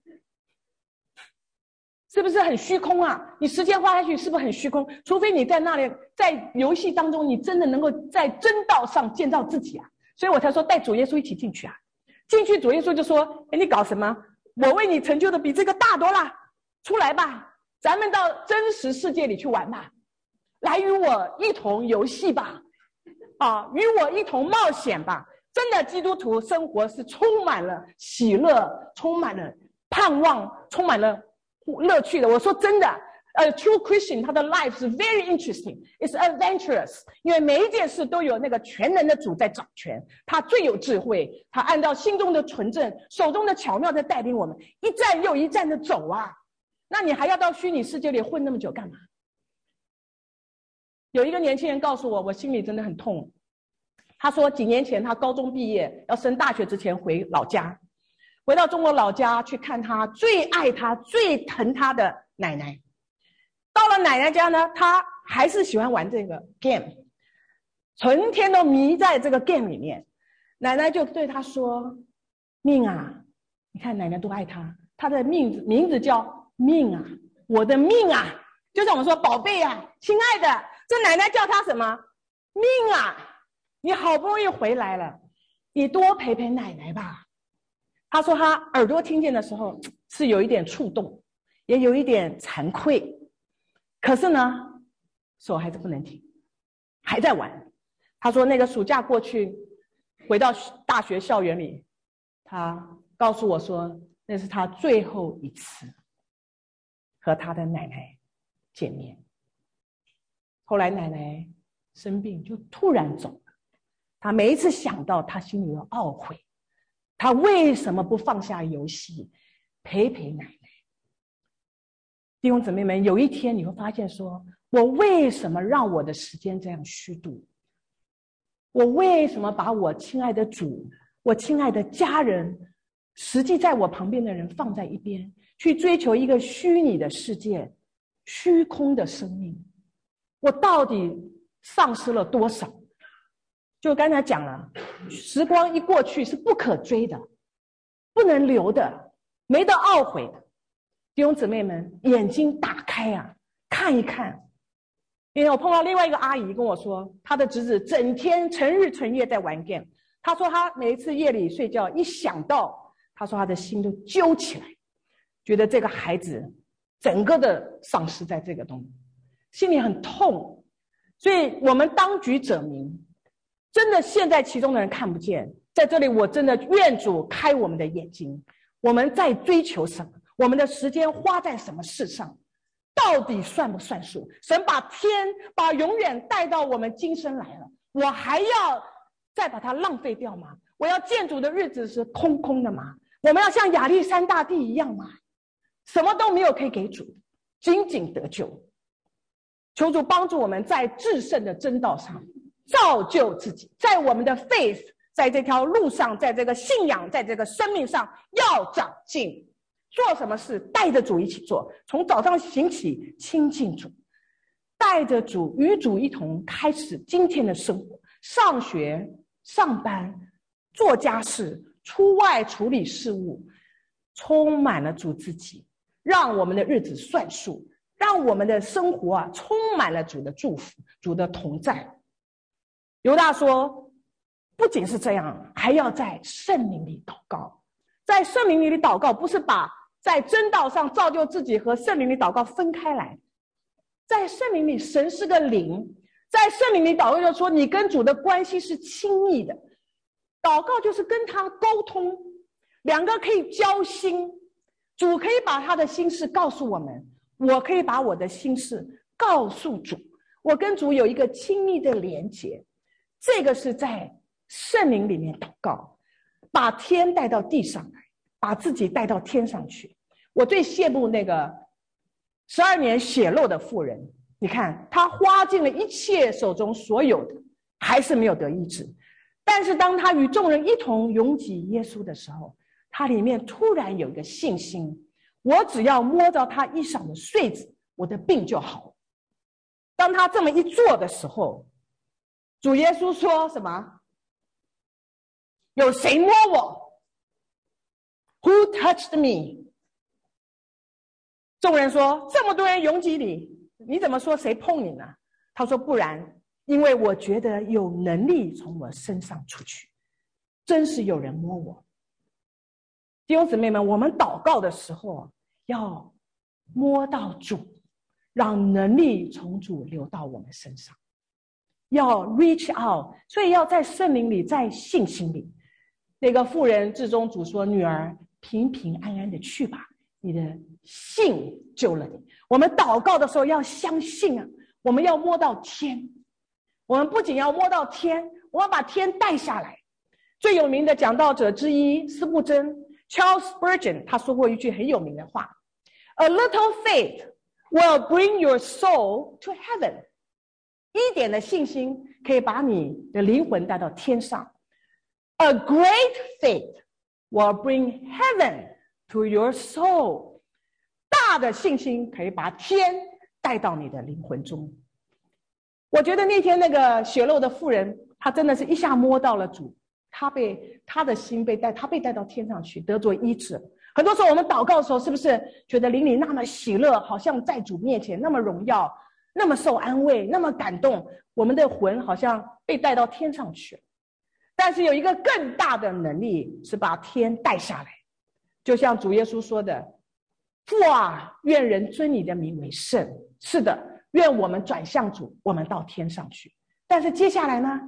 是不是很虚空啊？你时间花下去是不是很虚空？除非你在那里，在游戏当中，你真的能够在真道上建造自己啊！所以我才说带主耶稣一起进去啊！进去主耶稣就说：“哎，你搞什么？我为你成就的比这个大多了，出来吧，咱们到真实世界里去玩吧，来与我一同游戏吧，啊，与我一同冒险吧！”真的，基督徒生活是充满了喜乐，充满了盼望，充满了乐趣的。我说真的，true Christian 他的 life 是 very interesting， it's adventurous， 因为每一件事都有那个全能的主在掌权，他最有智慧，他按照心中的纯正，手中的巧妙在带领我们一站又一站的走啊。那你还要到虚拟世界里混那么久干嘛？有一个年轻人告诉我，我心里真的很痛。他说几年前他高中毕业要升大学之前回老家，回到中国老家去看他最爱他最疼他的奶奶。到了奶奶家呢，他还是喜欢玩这个 game， 成天都迷在这个 game 里面。奶奶就对他说：“命啊，你看奶奶多爱他，他的名字叫命啊，我的命啊。”就像我们说宝贝啊，亲爱的，这奶奶叫他什么？命啊，你好不容易回来了，你多陪陪奶奶吧。他说他耳朵听见的时候是有一点触动，也有一点惭愧，可是呢手还是不能停，还在玩。他说那个暑假过去，回到大学校园里，他告诉我说那是他最后一次和他的奶奶见面。后来奶奶生病就突然走了，他每一次想到他心里有懊悔，他为什么不放下游戏陪陪奶奶？弟兄姊妹们，有一天你会发现说，我为什么让我的时间这样虚度？我为什么把我亲爱的主，我亲爱的家人，实际在我旁边的人放在一边，去追求一个虚拟的世界，虚空的生命？我到底丧失了多少？就刚才讲了，时光一过去是不可追的，不能留的，没得懊悔的。弟兄姊妹们，眼睛打开啊，看一看。因为我碰到另外一个阿姨跟我说，她的侄子整天成日成夜在玩 game。她说她每一次夜里睡觉一想到，她说她的心都揪起来，觉得这个孩子整个的丧失在这个东西，心里很痛。所以我们当局者迷，真的现在其中的人看不见，在这里我真的愿主开我们的眼睛，我们在追求什么？我们的时间花在什么事上？到底算不算数？神把永远带到我们今生来了，我还要再把它浪费掉吗？我要见主的日子是空空的吗？我们要像亚历山大帝一样吗？什么都没有可以给主，仅仅得救。求主帮助我们在至圣的真道上造就自己，在我们的 faith 在这条路上，在这个信仰，在这个生命上要长进。做什么事带着主一起做，从早上醒起亲近主，带着主与主一同开始今天的生活，上学上班做家事，出外处理事务，充满了主自己，让我们的日子算数，让我们的生活充满了主的祝福，主的同在。犹大说，不仅是这样，还要在圣灵里祷告。在圣灵里祷告，不是把在真道上造就自己和圣灵里祷告分开来。在圣灵里，神是个灵，在圣灵里祷告，就是说你跟主的关系是亲密的。祷告就是跟他沟通，两个可以交心，主可以把他的心事告诉我们，我可以把我的心事告诉主，我跟主有一个亲密的连结。这个是在圣灵里面祷告，把天带到地上来，把自己带到天上去。我最羡慕那个12年血漏的妇人，你看她花尽了一切手中所有的，还是没有得医治。但是当她与众人一同拥挤耶稣的时候，她里面突然有一个信心，我只要摸着她衣裳的穗子，我的病就好了。当她这么一做的时候，主耶稣说什么？有谁摸我？ Who touched me？ 众人说，这么多人拥挤你，你怎么说谁碰你呢？他说，不然，因为我觉得有能力从我身上出去，真是有人摸我。弟兄姊妹们，我们祷告的时候要摸到主，让能力从主流到我们身上，要 reach out， 所以要在圣灵里，在信心里。那个妇人至终主说，女儿平平安安的去吧，你的信救了你。我们祷告的时候要相信啊，我们要摸到天，我们不仅要摸到天，我们把天带下来。最有名的讲道者之一司布真 Charles Spurgeon 他说过一句很有名的话， A little faith will bring your soul to heaven。 一点的信心可以把你的灵魂带到天上。 A great faith will bring heaven to your soul。 大的信心可以把天带到你的灵魂中。我觉得那天那个血漏的妇人，她真的是一下摸到了主，她的心被带到天上去，得着医治。很多时候我们祷告的时候，是不是觉得灵里那么喜乐，好像在主面前那么荣耀，那么受安慰，那么感动，我们的魂好像被带到天上去了。但是有一个更大的能力，是把天带下来。就像主耶稣说的，父啊，愿人尊你的名为圣。是的，愿我们转向主，我们到天上去。但是接下来呢？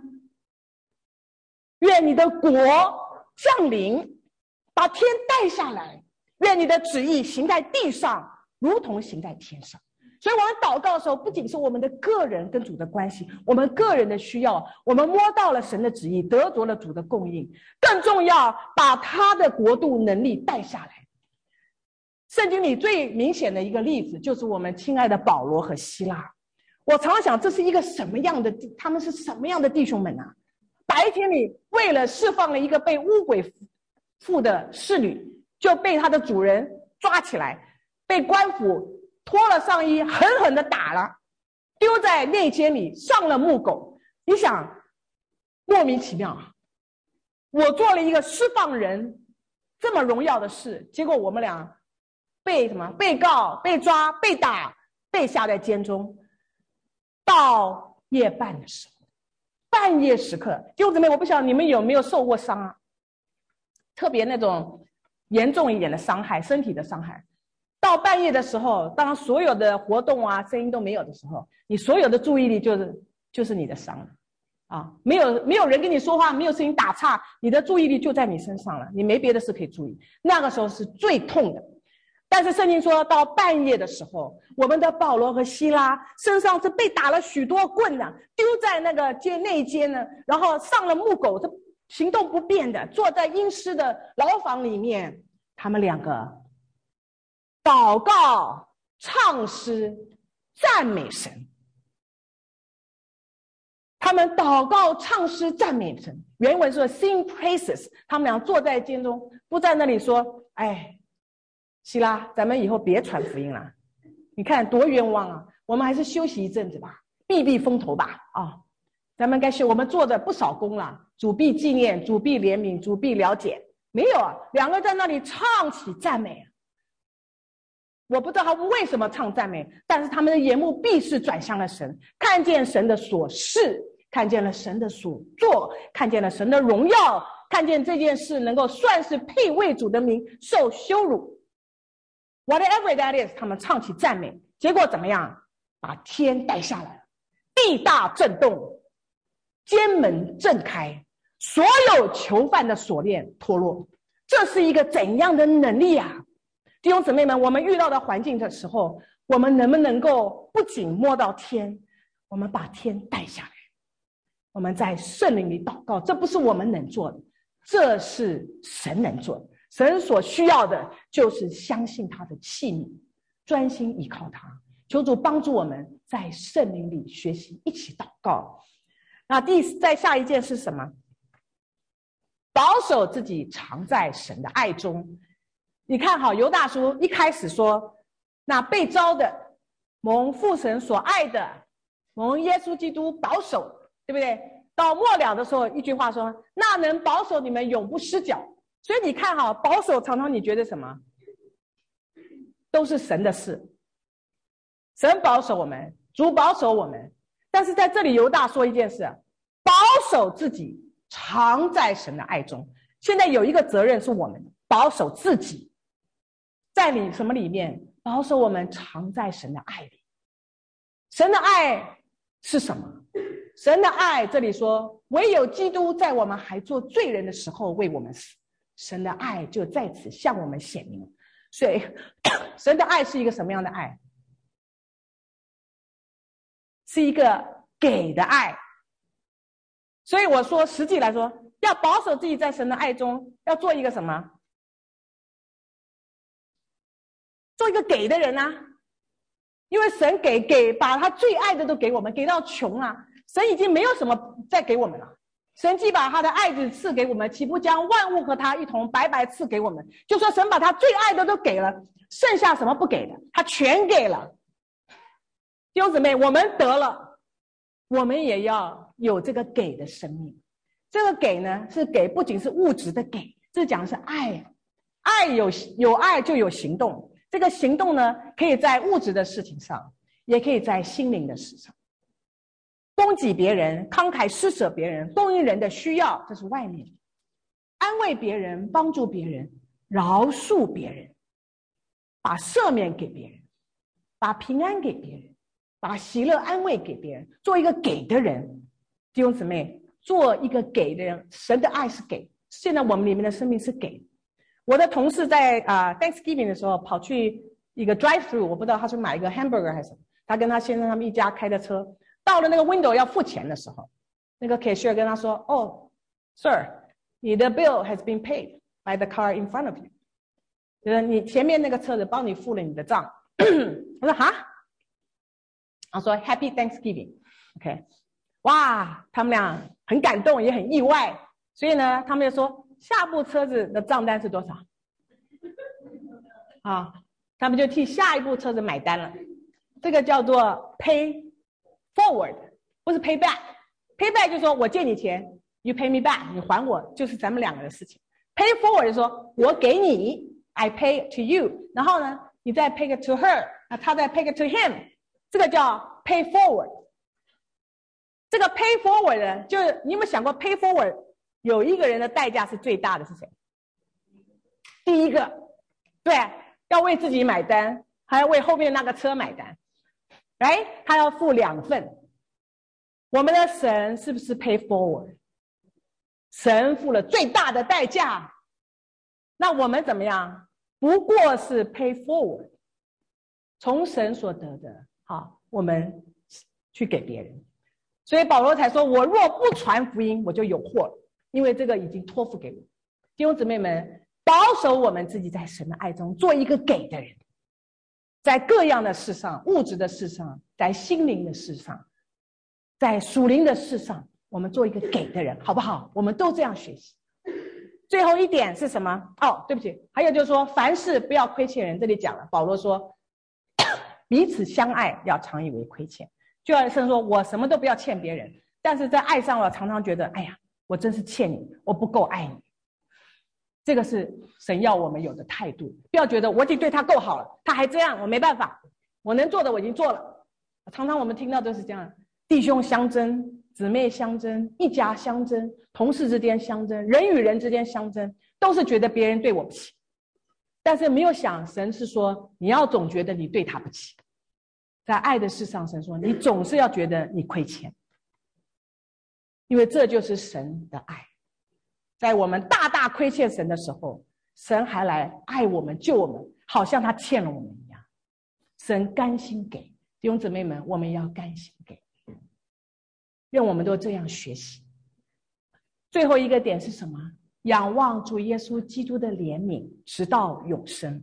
愿你的国降临，把天带下来。愿你的旨意行在地上，如同行在天上。所以我们祷告的时候，不仅是我们的个人跟主的关系，我们个人的需要，我们摸到了神的旨意，得着了主的供应，更重要，把他的国度能力带下来。圣经里最明显的一个例子，就是我们亲爱的保罗和希拉。我常常想，这是一个什么样的，他们是什么样的弟兄们啊？白天里为了释放了一个被污鬼附的侍女，就被他的主人抓起来，被官府脱了上衣，狠狠的打了，丢在内监里，上了木狗。你想，莫名其妙啊！我做了一个释放人这么荣耀的事，结果我们俩被什么？被告、被抓、被打、被下在监中。到夜半的时候，半夜时刻，弟兄姊妹，我不晓得你们有没有受过伤啊？特别那种严重一点的伤害，身体的伤害。到半夜的时候，当所有的活动啊、声音都没有的时候，你所有的注意力就是你的伤了啊！没有人跟你说话，没有声音打岔，你的注意力就在你身上了，你没别的事可以注意。那个时候是最痛的。但是圣经说到半夜的时候，我们的保罗和希拉身上是被打了许多棍的，丢在那个内监呢，然后上了木狗，这行动不便的，坐在阴湿的牢房里面。他们两个祷告、唱诗、赞美神。 他们祷告、唱诗、赞美神。原文说 sing praises， 他们俩坐在监中，不在那里说：“哎，希拉，咱们以后别传福音了，你看多冤枉啊！我们还是休息一阵子吧，避避风头吧。咱们该休，我们做了不少功了，主必纪念，主必怜悯，主必了解。没有啊，两个在那里唱起赞美。我不知道他们为什么唱赞美，但是他们的眼目必是转向了神，看见神的所事，看见了神的所作，看见了神的荣耀，看见这件事能够算是配为主的名受羞辱。Whatever that is， 他们唱起赞美，结果怎么样？把天带下来，地大震动，监门震开，所有囚犯的锁链脱落。这是一个怎样的能力啊？弟兄姊妹们，我们遇到的环境的时候，我们能不能够不仅摸到天，我们把天带下来，我们在圣灵里祷告。这不是我们能做的，这是神能做的。神所需要的就是相信他的器皿，专心依靠他。求主帮助我们在圣灵里学习，一起祷告。那再下一件是什么？保守自己常在神的爱中。你看好犹大书一开始说，那被召的蒙父神所爱的，蒙耶稣基督保守，对不对？到末了的时候一句话说，那能保守你们永不失脚。所以你看好保守，常常你觉得什么都是神的事，神保守我们，主保守我们。但是在这里犹大说一件事，保守自己常在神的爱中。现在有一个责任是我们保守自己，在什么里面？保守我们常在神的爱里。神的爱是什么？神的爱这里说，唯有基督在我们还做罪人的时候为我们死，神的爱就在此向我们显明。所以神的爱是一个什么样的爱？是一个给的爱。所以我说实际来说，要保守自己在神的爱中，要做一个什么？做一个给的人啊。因为神给把他最爱的都给我们，给到穷啊，神已经没有什么再给我们了。神既把他的爱子赐给我们，岂不将万物和他一同白白赐给我们？就说神把他最爱的都给了，剩下什么不给的？他全给了。弟兄姊妹，我们得了，我们也要有这个给的生命。这个给呢，是给不仅是物质的给，这讲的是爱。爱有爱就有行动。这个行动呢，可以在物质的事情上，也可以在心灵的事上。供给别人，慷慨施舍别人，供应人的需要，这是外面；安慰别人，帮助别人，饶恕别人，把赦免给别人，把平安给别人，把喜乐安慰给别人，做一个给的人。弟兄姊妹，做一个给的人，神的爱是给。现在我们里面的生命是给。我的同事在Thanksgiving 的时候跑去一个 drive-thru， 我不知道他是买一个 hamburger 还是什么，他跟他先生他们一家开的车，到了那个 window 要付钱的时候，那个 cashier 跟他说：“Oh, sir, 你的 bill has been paid by the car in front of you。”就是你前面那个车子帮你付了你的账。我说：“哈？”他说 ：“Happy Thanksgiving。”OK， 哇，他们俩很感动，也很意外，所以呢，他们就说。下部车子的账单是多少？他们就替下一部车子买单了。这个叫做 pay forward， 不是 pay back。pay back 就是说我借你钱 ，you pay me back， 你还我，就是咱们两个的事情。pay forward 就是说我给你 ，I pay it to you， 然后呢，你再 pay it to her， 他再 pay it to him， 这个叫 pay forward。这个 pay forward 呢，就是你有没有想过 pay forward？有一个人的代价是最大的是谁？第一个，对，要为自己买单，还要为后面那个车买单，他要付2份。我们的神是不是 pay forward？ 神付了最大的代价，那我们怎么样？不过是 pay forward， 从神所得的，我们去给别人。所以保罗才说：“我若不传福音，我就有祸了。”因为这个已经托付给我。弟兄姊妹们，保守我们自己在神的爱中，做一个给的人，在各样的事上，物质的事上，在心灵的事上， 在属灵的事上，我们做一个给的人，好不好？我们都这样学习。最后一点是什么？哦，对不起，还有就是说，凡事不要亏欠人。这里讲了，保罗说，彼此相爱，要常以为亏欠。就要说，我什么都不要欠别人，但是在爱上，我常常觉得，哎呀，我真是欠你，我不够爱你。这个是神要我们有的态度，不要觉得我已经对他够好了，他还这样，我没办法，我能做的我已经做了。常常我们听到都是这样，弟兄相争，姊妹相争，一家相争，同事之间相争，人与人之间相争，都是觉得别人对我不起，但是没有想神是说，你要总觉得你对他不起。在爱的事上，神说你总是要觉得你亏欠，因为这就是神的爱。在我们大大亏欠神的时候，神还来爱我们，救我们，好像他欠了我们一样。神甘心给，弟兄姊妹们，我们要甘心给，愿我们都这样学习。最后一个点是什么？仰望主耶稣基督的怜悯，直到永生。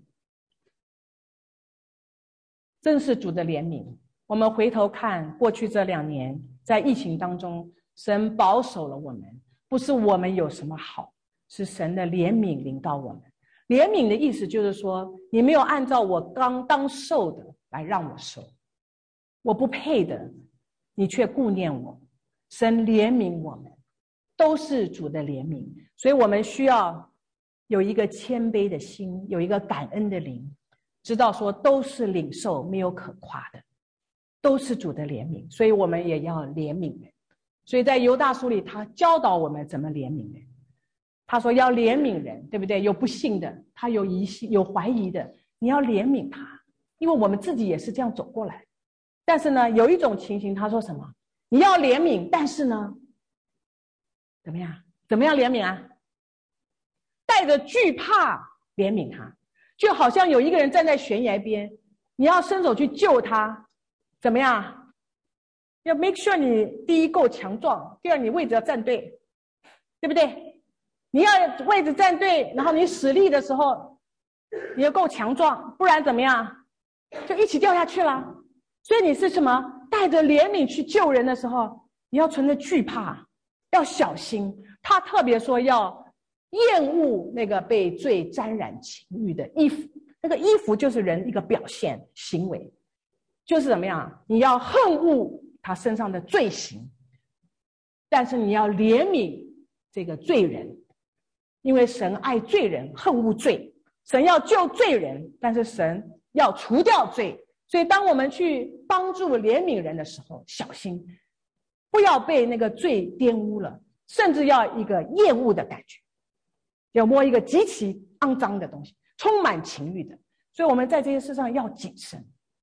真是主的怜悯。我们回头看过去这2年，在疫情当中，神保守了我们，不是我们有什么好，是神的怜悯临到我们。怜悯的意思就是说，你没有按照我刚当受的来让我受，我不配的，你却顾念我。神怜悯我们，都是主的怜悯。所以我们需要有一个谦卑的心，有一个感恩的灵，知道说都是领受，没有可夸的，都是主的怜悯。所以我们也要怜悯人。所以在犹大书里，他教导我们怎么怜悯人。他说要怜悯人，对不对？有不信的，他有疑心，有怀疑的，你要怜悯他，因为我们自己也是这样走过来。但是呢，有一种情形，他说什么？你要怜悯，但是呢，怎么样？怎么样怜悯啊？带着惧怕怜悯他，就好像有一个人站在悬崖边，你要伸手去救他，怎么样？要 make sure 你第一够强壮，第二你位置要站对，对不对？你要位置站对，然后你使力的时候你要够强壮，不然怎么样？就一起掉下去了。所以你是什么？带着怜悯去救人的时候，你要存着惧怕，要小心。他特别说要厌恶那个被罪沾染情欲的衣服，那个衣服就是人一个表现行为，就是怎么样？你要恨恶他身上的罪行，但是你要怜悯这个罪人，因为神爱罪人，恨恶罪。神要救罪人，但是神要除掉罪。所以当我们去帮助怜悯人的时候，小心不要被那个罪玷污了，甚至要一个厌恶的感觉，要摸一个极其肮脏的东西，充满情欲的。所以我们在这些事上要谨慎。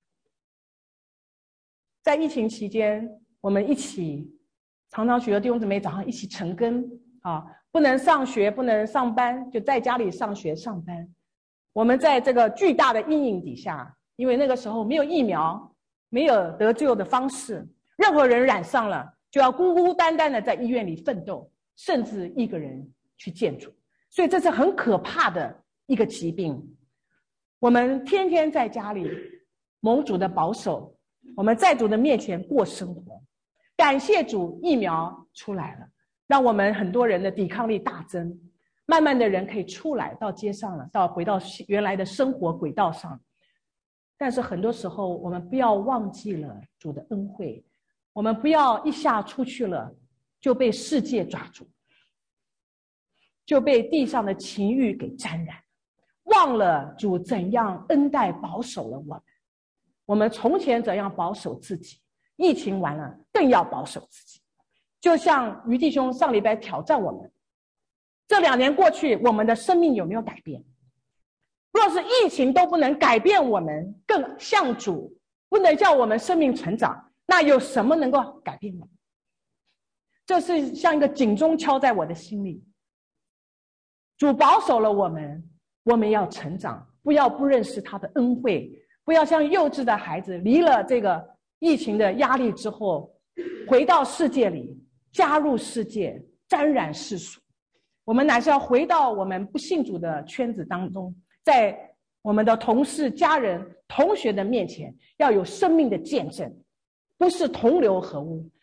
在疫情期间，我们一起常常许多弟兄姊妹早上一起晨更啊，不能上学，不能上班，就在家里上学上班。我们在这个巨大的阴影底下，因为那个时候没有疫苗，没有得救的方式，任何人染上了就要孤孤单单的在医院里奋斗，甚至一个人去见主。所以这是很可怕的一个疾病。我们天天在家里蒙主的保守，我们在主的面前过生活。感谢主，疫苗出来了，让我们很多人的抵抗力大增，慢慢的人可以出来到街上了，回到原来的生活轨道上。但是很多时候我们不要忘记了主的恩惠，我们不要一下出去了就被世界抓住，就被地上的情欲给沾染，忘了主怎样恩待保守了我们。我们从前怎样保守自己，疫情完了更要保守自己。就像于弟兄上礼拜挑战我们，这2年过去，我们的生命有没有改变？若是疫情都不能改变我们更像主，不能叫我们生命成长，那有什么能够改变我们？这是像一个警钟敲在我的心里。主保守了我们，我们要成长，不要不认识他的恩惠，不要像幼稚的孩子，离了这个疫情的压力之后，回到世界里，加入世界，沾染世俗。我们乃是要回到我们不信主的圈子当中，在我们的同事、家人、同学的面前，要有生命的见证，不是同流合污，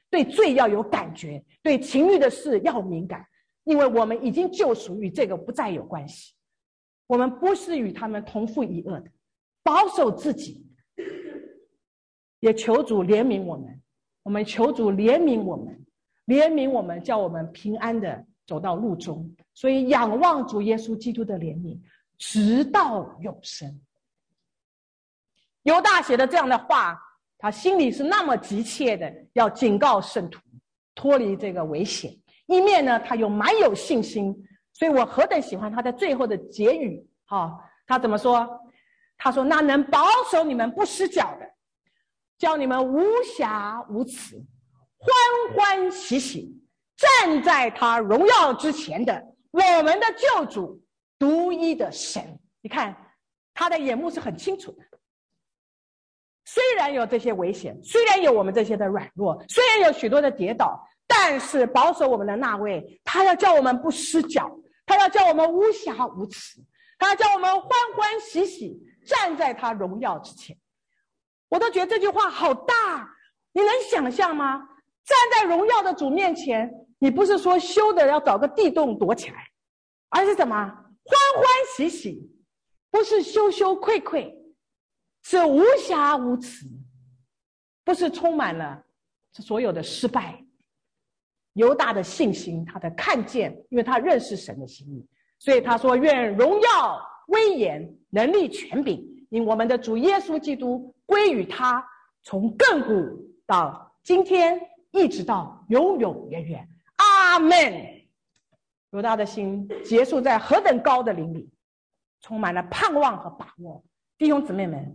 对罪要有感觉，对情欲的事要敏感，因为我们已经救赎，与这个不再有关系。我们不是与他们同负一恶的，保守自己，也求主怜悯我们。我们求主怜悯我们，怜悯我们，叫我们平安的走到路中。所以仰望主耶稣基督的怜悯，直到永生。犹大写的这样的话，他心里是那么急切的要警告圣徒脱离这个危险，一面呢他又蛮有信心。所以我何等喜欢他在最后的结语，他怎么说？他说：那能保守你们不失脚的，叫你们无瑕无疵，欢欢喜喜站在他荣耀之前的我们的救主独一的神。你看他的眼目是很清楚的，虽然有这些危险，虽然有我们这些的软弱，虽然有许多的跌倒，但是保守我们的那位，他要叫我们不失脚，他要叫我们无瑕无疵，他要叫我们欢欢喜喜站在他荣耀之前。我都觉得这句话好大，你能想象吗？站在荣耀的主面前，你不是说羞的要找个地洞躲起来，而是什么？欢欢喜喜，不是羞羞愧愧，是无瑕无疵，不是充满了所有的失败。犹大的信心，他的看见，因为他认识神的心意，所以他说：愿荣耀、威严、能力、权柄，因我们的主耶稣基督归于他，从亘古到今天，一直到永永远远。阿们。犹大的心结束在何等高的灵里，充满了盼望和把握。弟兄姊妹们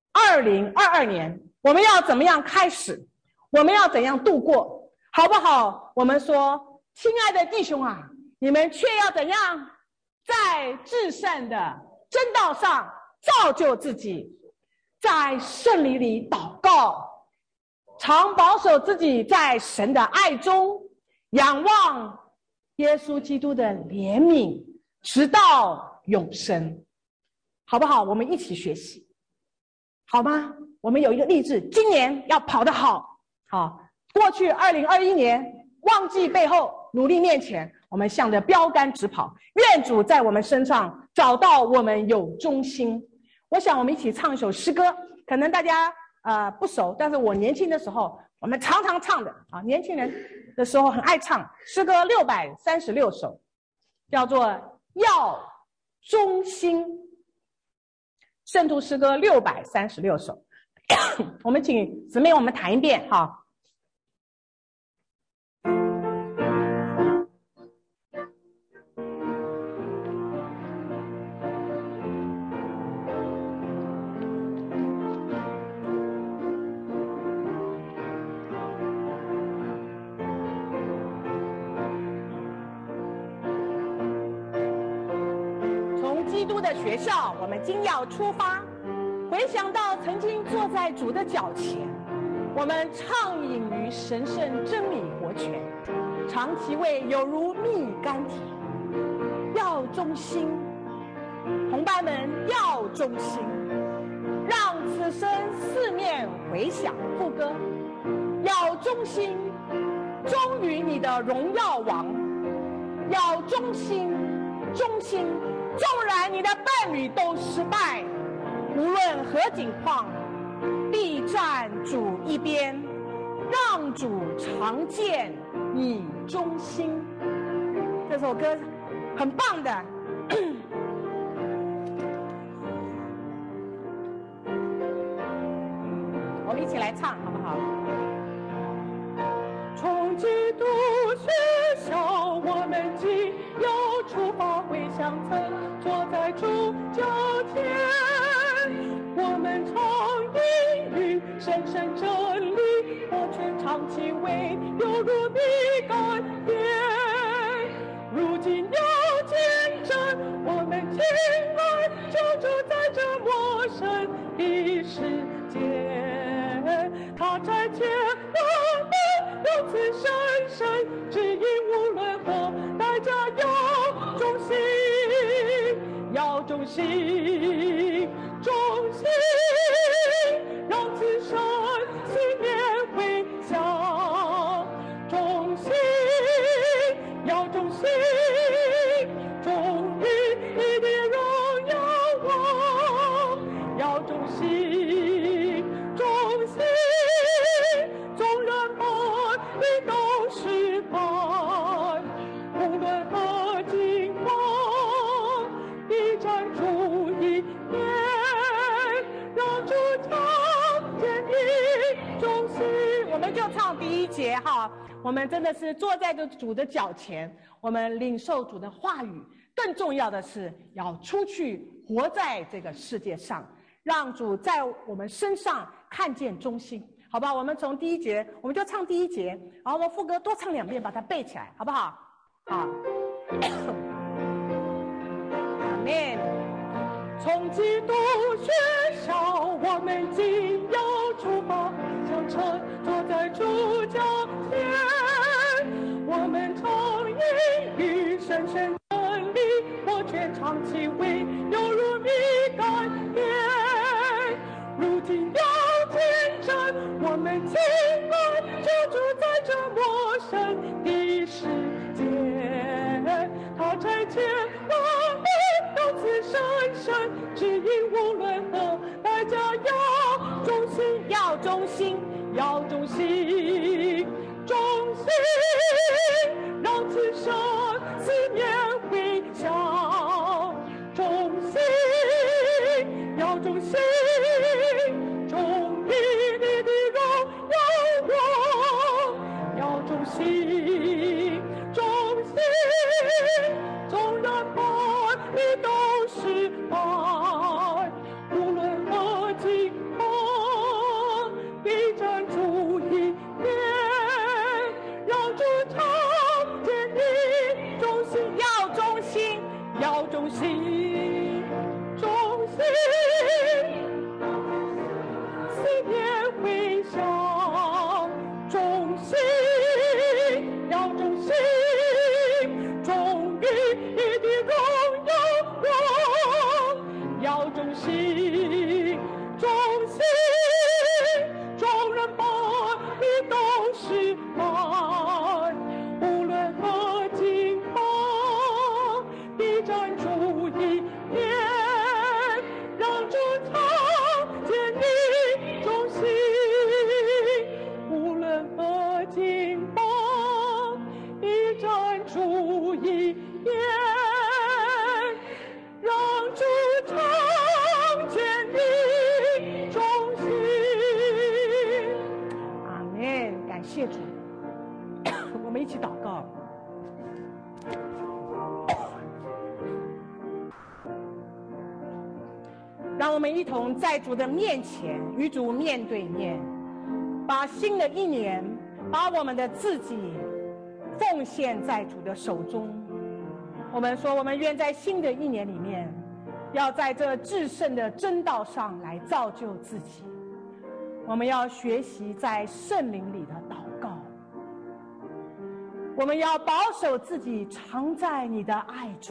，2022年我们要怎么样开始？我们要怎样度过？好不好？我们说，亲爱的弟兄啊，你们却要怎样在至善的真道上造就自己，在圣灵里祷告，常保守自己在神的爱中，仰望耶稣基督的怜悯，直到永生。好不好？我们一起学习，好吗？我们有一个励志，今年要跑得好。过去2021年忘记背后，努力面前，我们向着标杆直跑。愿主在我们身上找到我们有忠心。我想我们一起唱一首诗歌，可能大家不熟，但是我年轻的时候我们常常唱的年轻人的时候很爱唱诗歌636首，叫做要忠心。圣徒诗歌636首我们请姊妹我们弹一遍基督的学校，我们今要出发。回想到曾经坐在主的脚前，我们畅饮于神圣真理活泉，尝其味有如蜜甘甜。要忠心，同伴们要忠心，让此生四面回响。副歌，要忠心，忠于你的荣耀王。要忠心，忠心。纵然你的伴侣都失败，无论何境况，必站主一边，让主常见你忠心。这首歌很棒的我们一起来唱好不好？从基督学校，我们既要出发回乡村，坐在主脚前，我们常饮于神圣真理，活泉尝其味，犹如蜜甘甜。如今要见证我们亲爱救主在这陌生的世界，他差遣我们如此深深指引，无论何代价要忠心，要忠心，忠心，让此生信念回响。 中心，众人们你都是爱，无论何境况，必站住一边，让主唱见你中心。我们就唱第一节哈，我们真的是坐在这主的脚前，我们领受主的话语，更重要的是要出去活在这个世界上，让主在我们身上看见中心，好不好？我们从第一节，我们就唱第一节，然后我们副歌多唱2遍，把它背起来，好不好？好。阿们。从基督学校，我们今要出发，向车坐在主脚前，我们唱英语深深真理，我却唱起为犹如蜜甘甜。如今要见证，我们亲爱就住在这陌生的世界，他差遣我们到此深深指引，无论何代价要忠心，要忠心，要忠心，忠心，让此生思念回响，忠心，要忠心，忠于你的荣耀我，要忠心，忠心，纵然把你都是爱，无论何境况，必站住一边，让主唱见你忠心，要忠心，要忠心，忠心，思念回响，忠心，要忠心，忠于你的荣耀我，要忠心，忠心，众人把你都是爱，无论何境况，必站住一边，让主唱见你忠心，无论何境况，必站住一边，让主唱见你忠心。阿们，感谢主。我们一起祷告。让我们一同在主的面前与主面对面，把新的一年，把我们的自己奉献在主的手中。我们说，我们愿在新的一年里面，要在这至圣的真道上来造就自己。我们要学习在圣灵里的祷告，我们要保守自己常在你的爱中，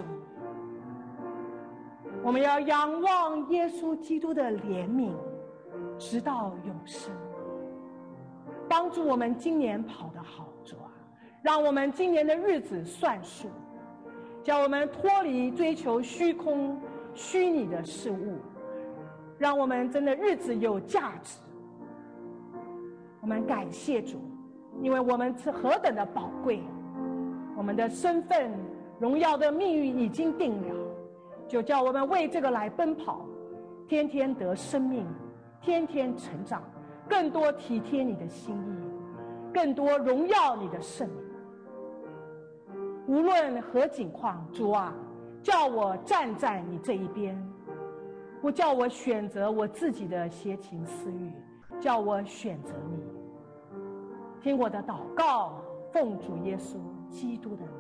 我们要仰望耶稣基督的怜悯，直到永生。帮助我们今年跑得好，主啊，让我们今年的日子算数，叫我们脱离追求虚空虚拟的事物，让我们真的日子有价值。我们感谢主，因为我们是何等的宝贵，我们的身份荣耀的命运已经定了，就叫我们为这个来奔跑，天天得生命，天天成长，更多体贴你的心意，更多荣耀你的圣名。无论何境况，主啊，叫我站在你这一边，不叫我选择我自己的邪情私欲，叫我选择你。听我的祷告，奉主耶稣基督的名。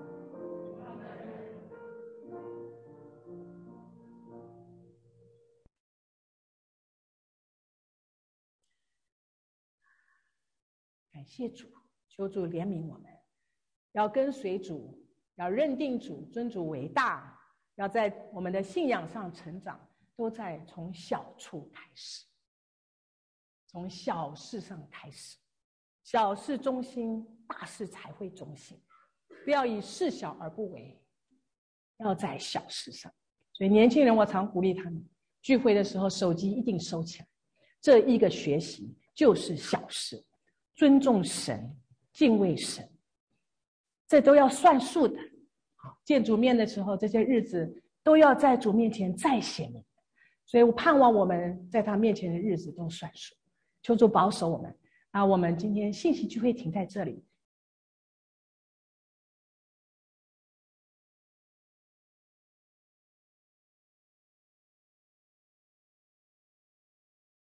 感谢主，求主怜悯我们，要跟随主，要认定主，尊主为大，要在我们的信仰上成长，都在从小处开始，从小事上开始，小事中心，大事才会中心。不要以事小而不为，要在小事上。所以年轻人，我常鼓励他们，聚会的时候手机一定收起来， 这一个学习就是小事，尊重神，敬畏神，这都要算数的。见主面的时候，这些日子都要在主面前再显明，所以我盼望我们在他面前的日子都算数。求主保守我们。我们今天信息聚会停在这里。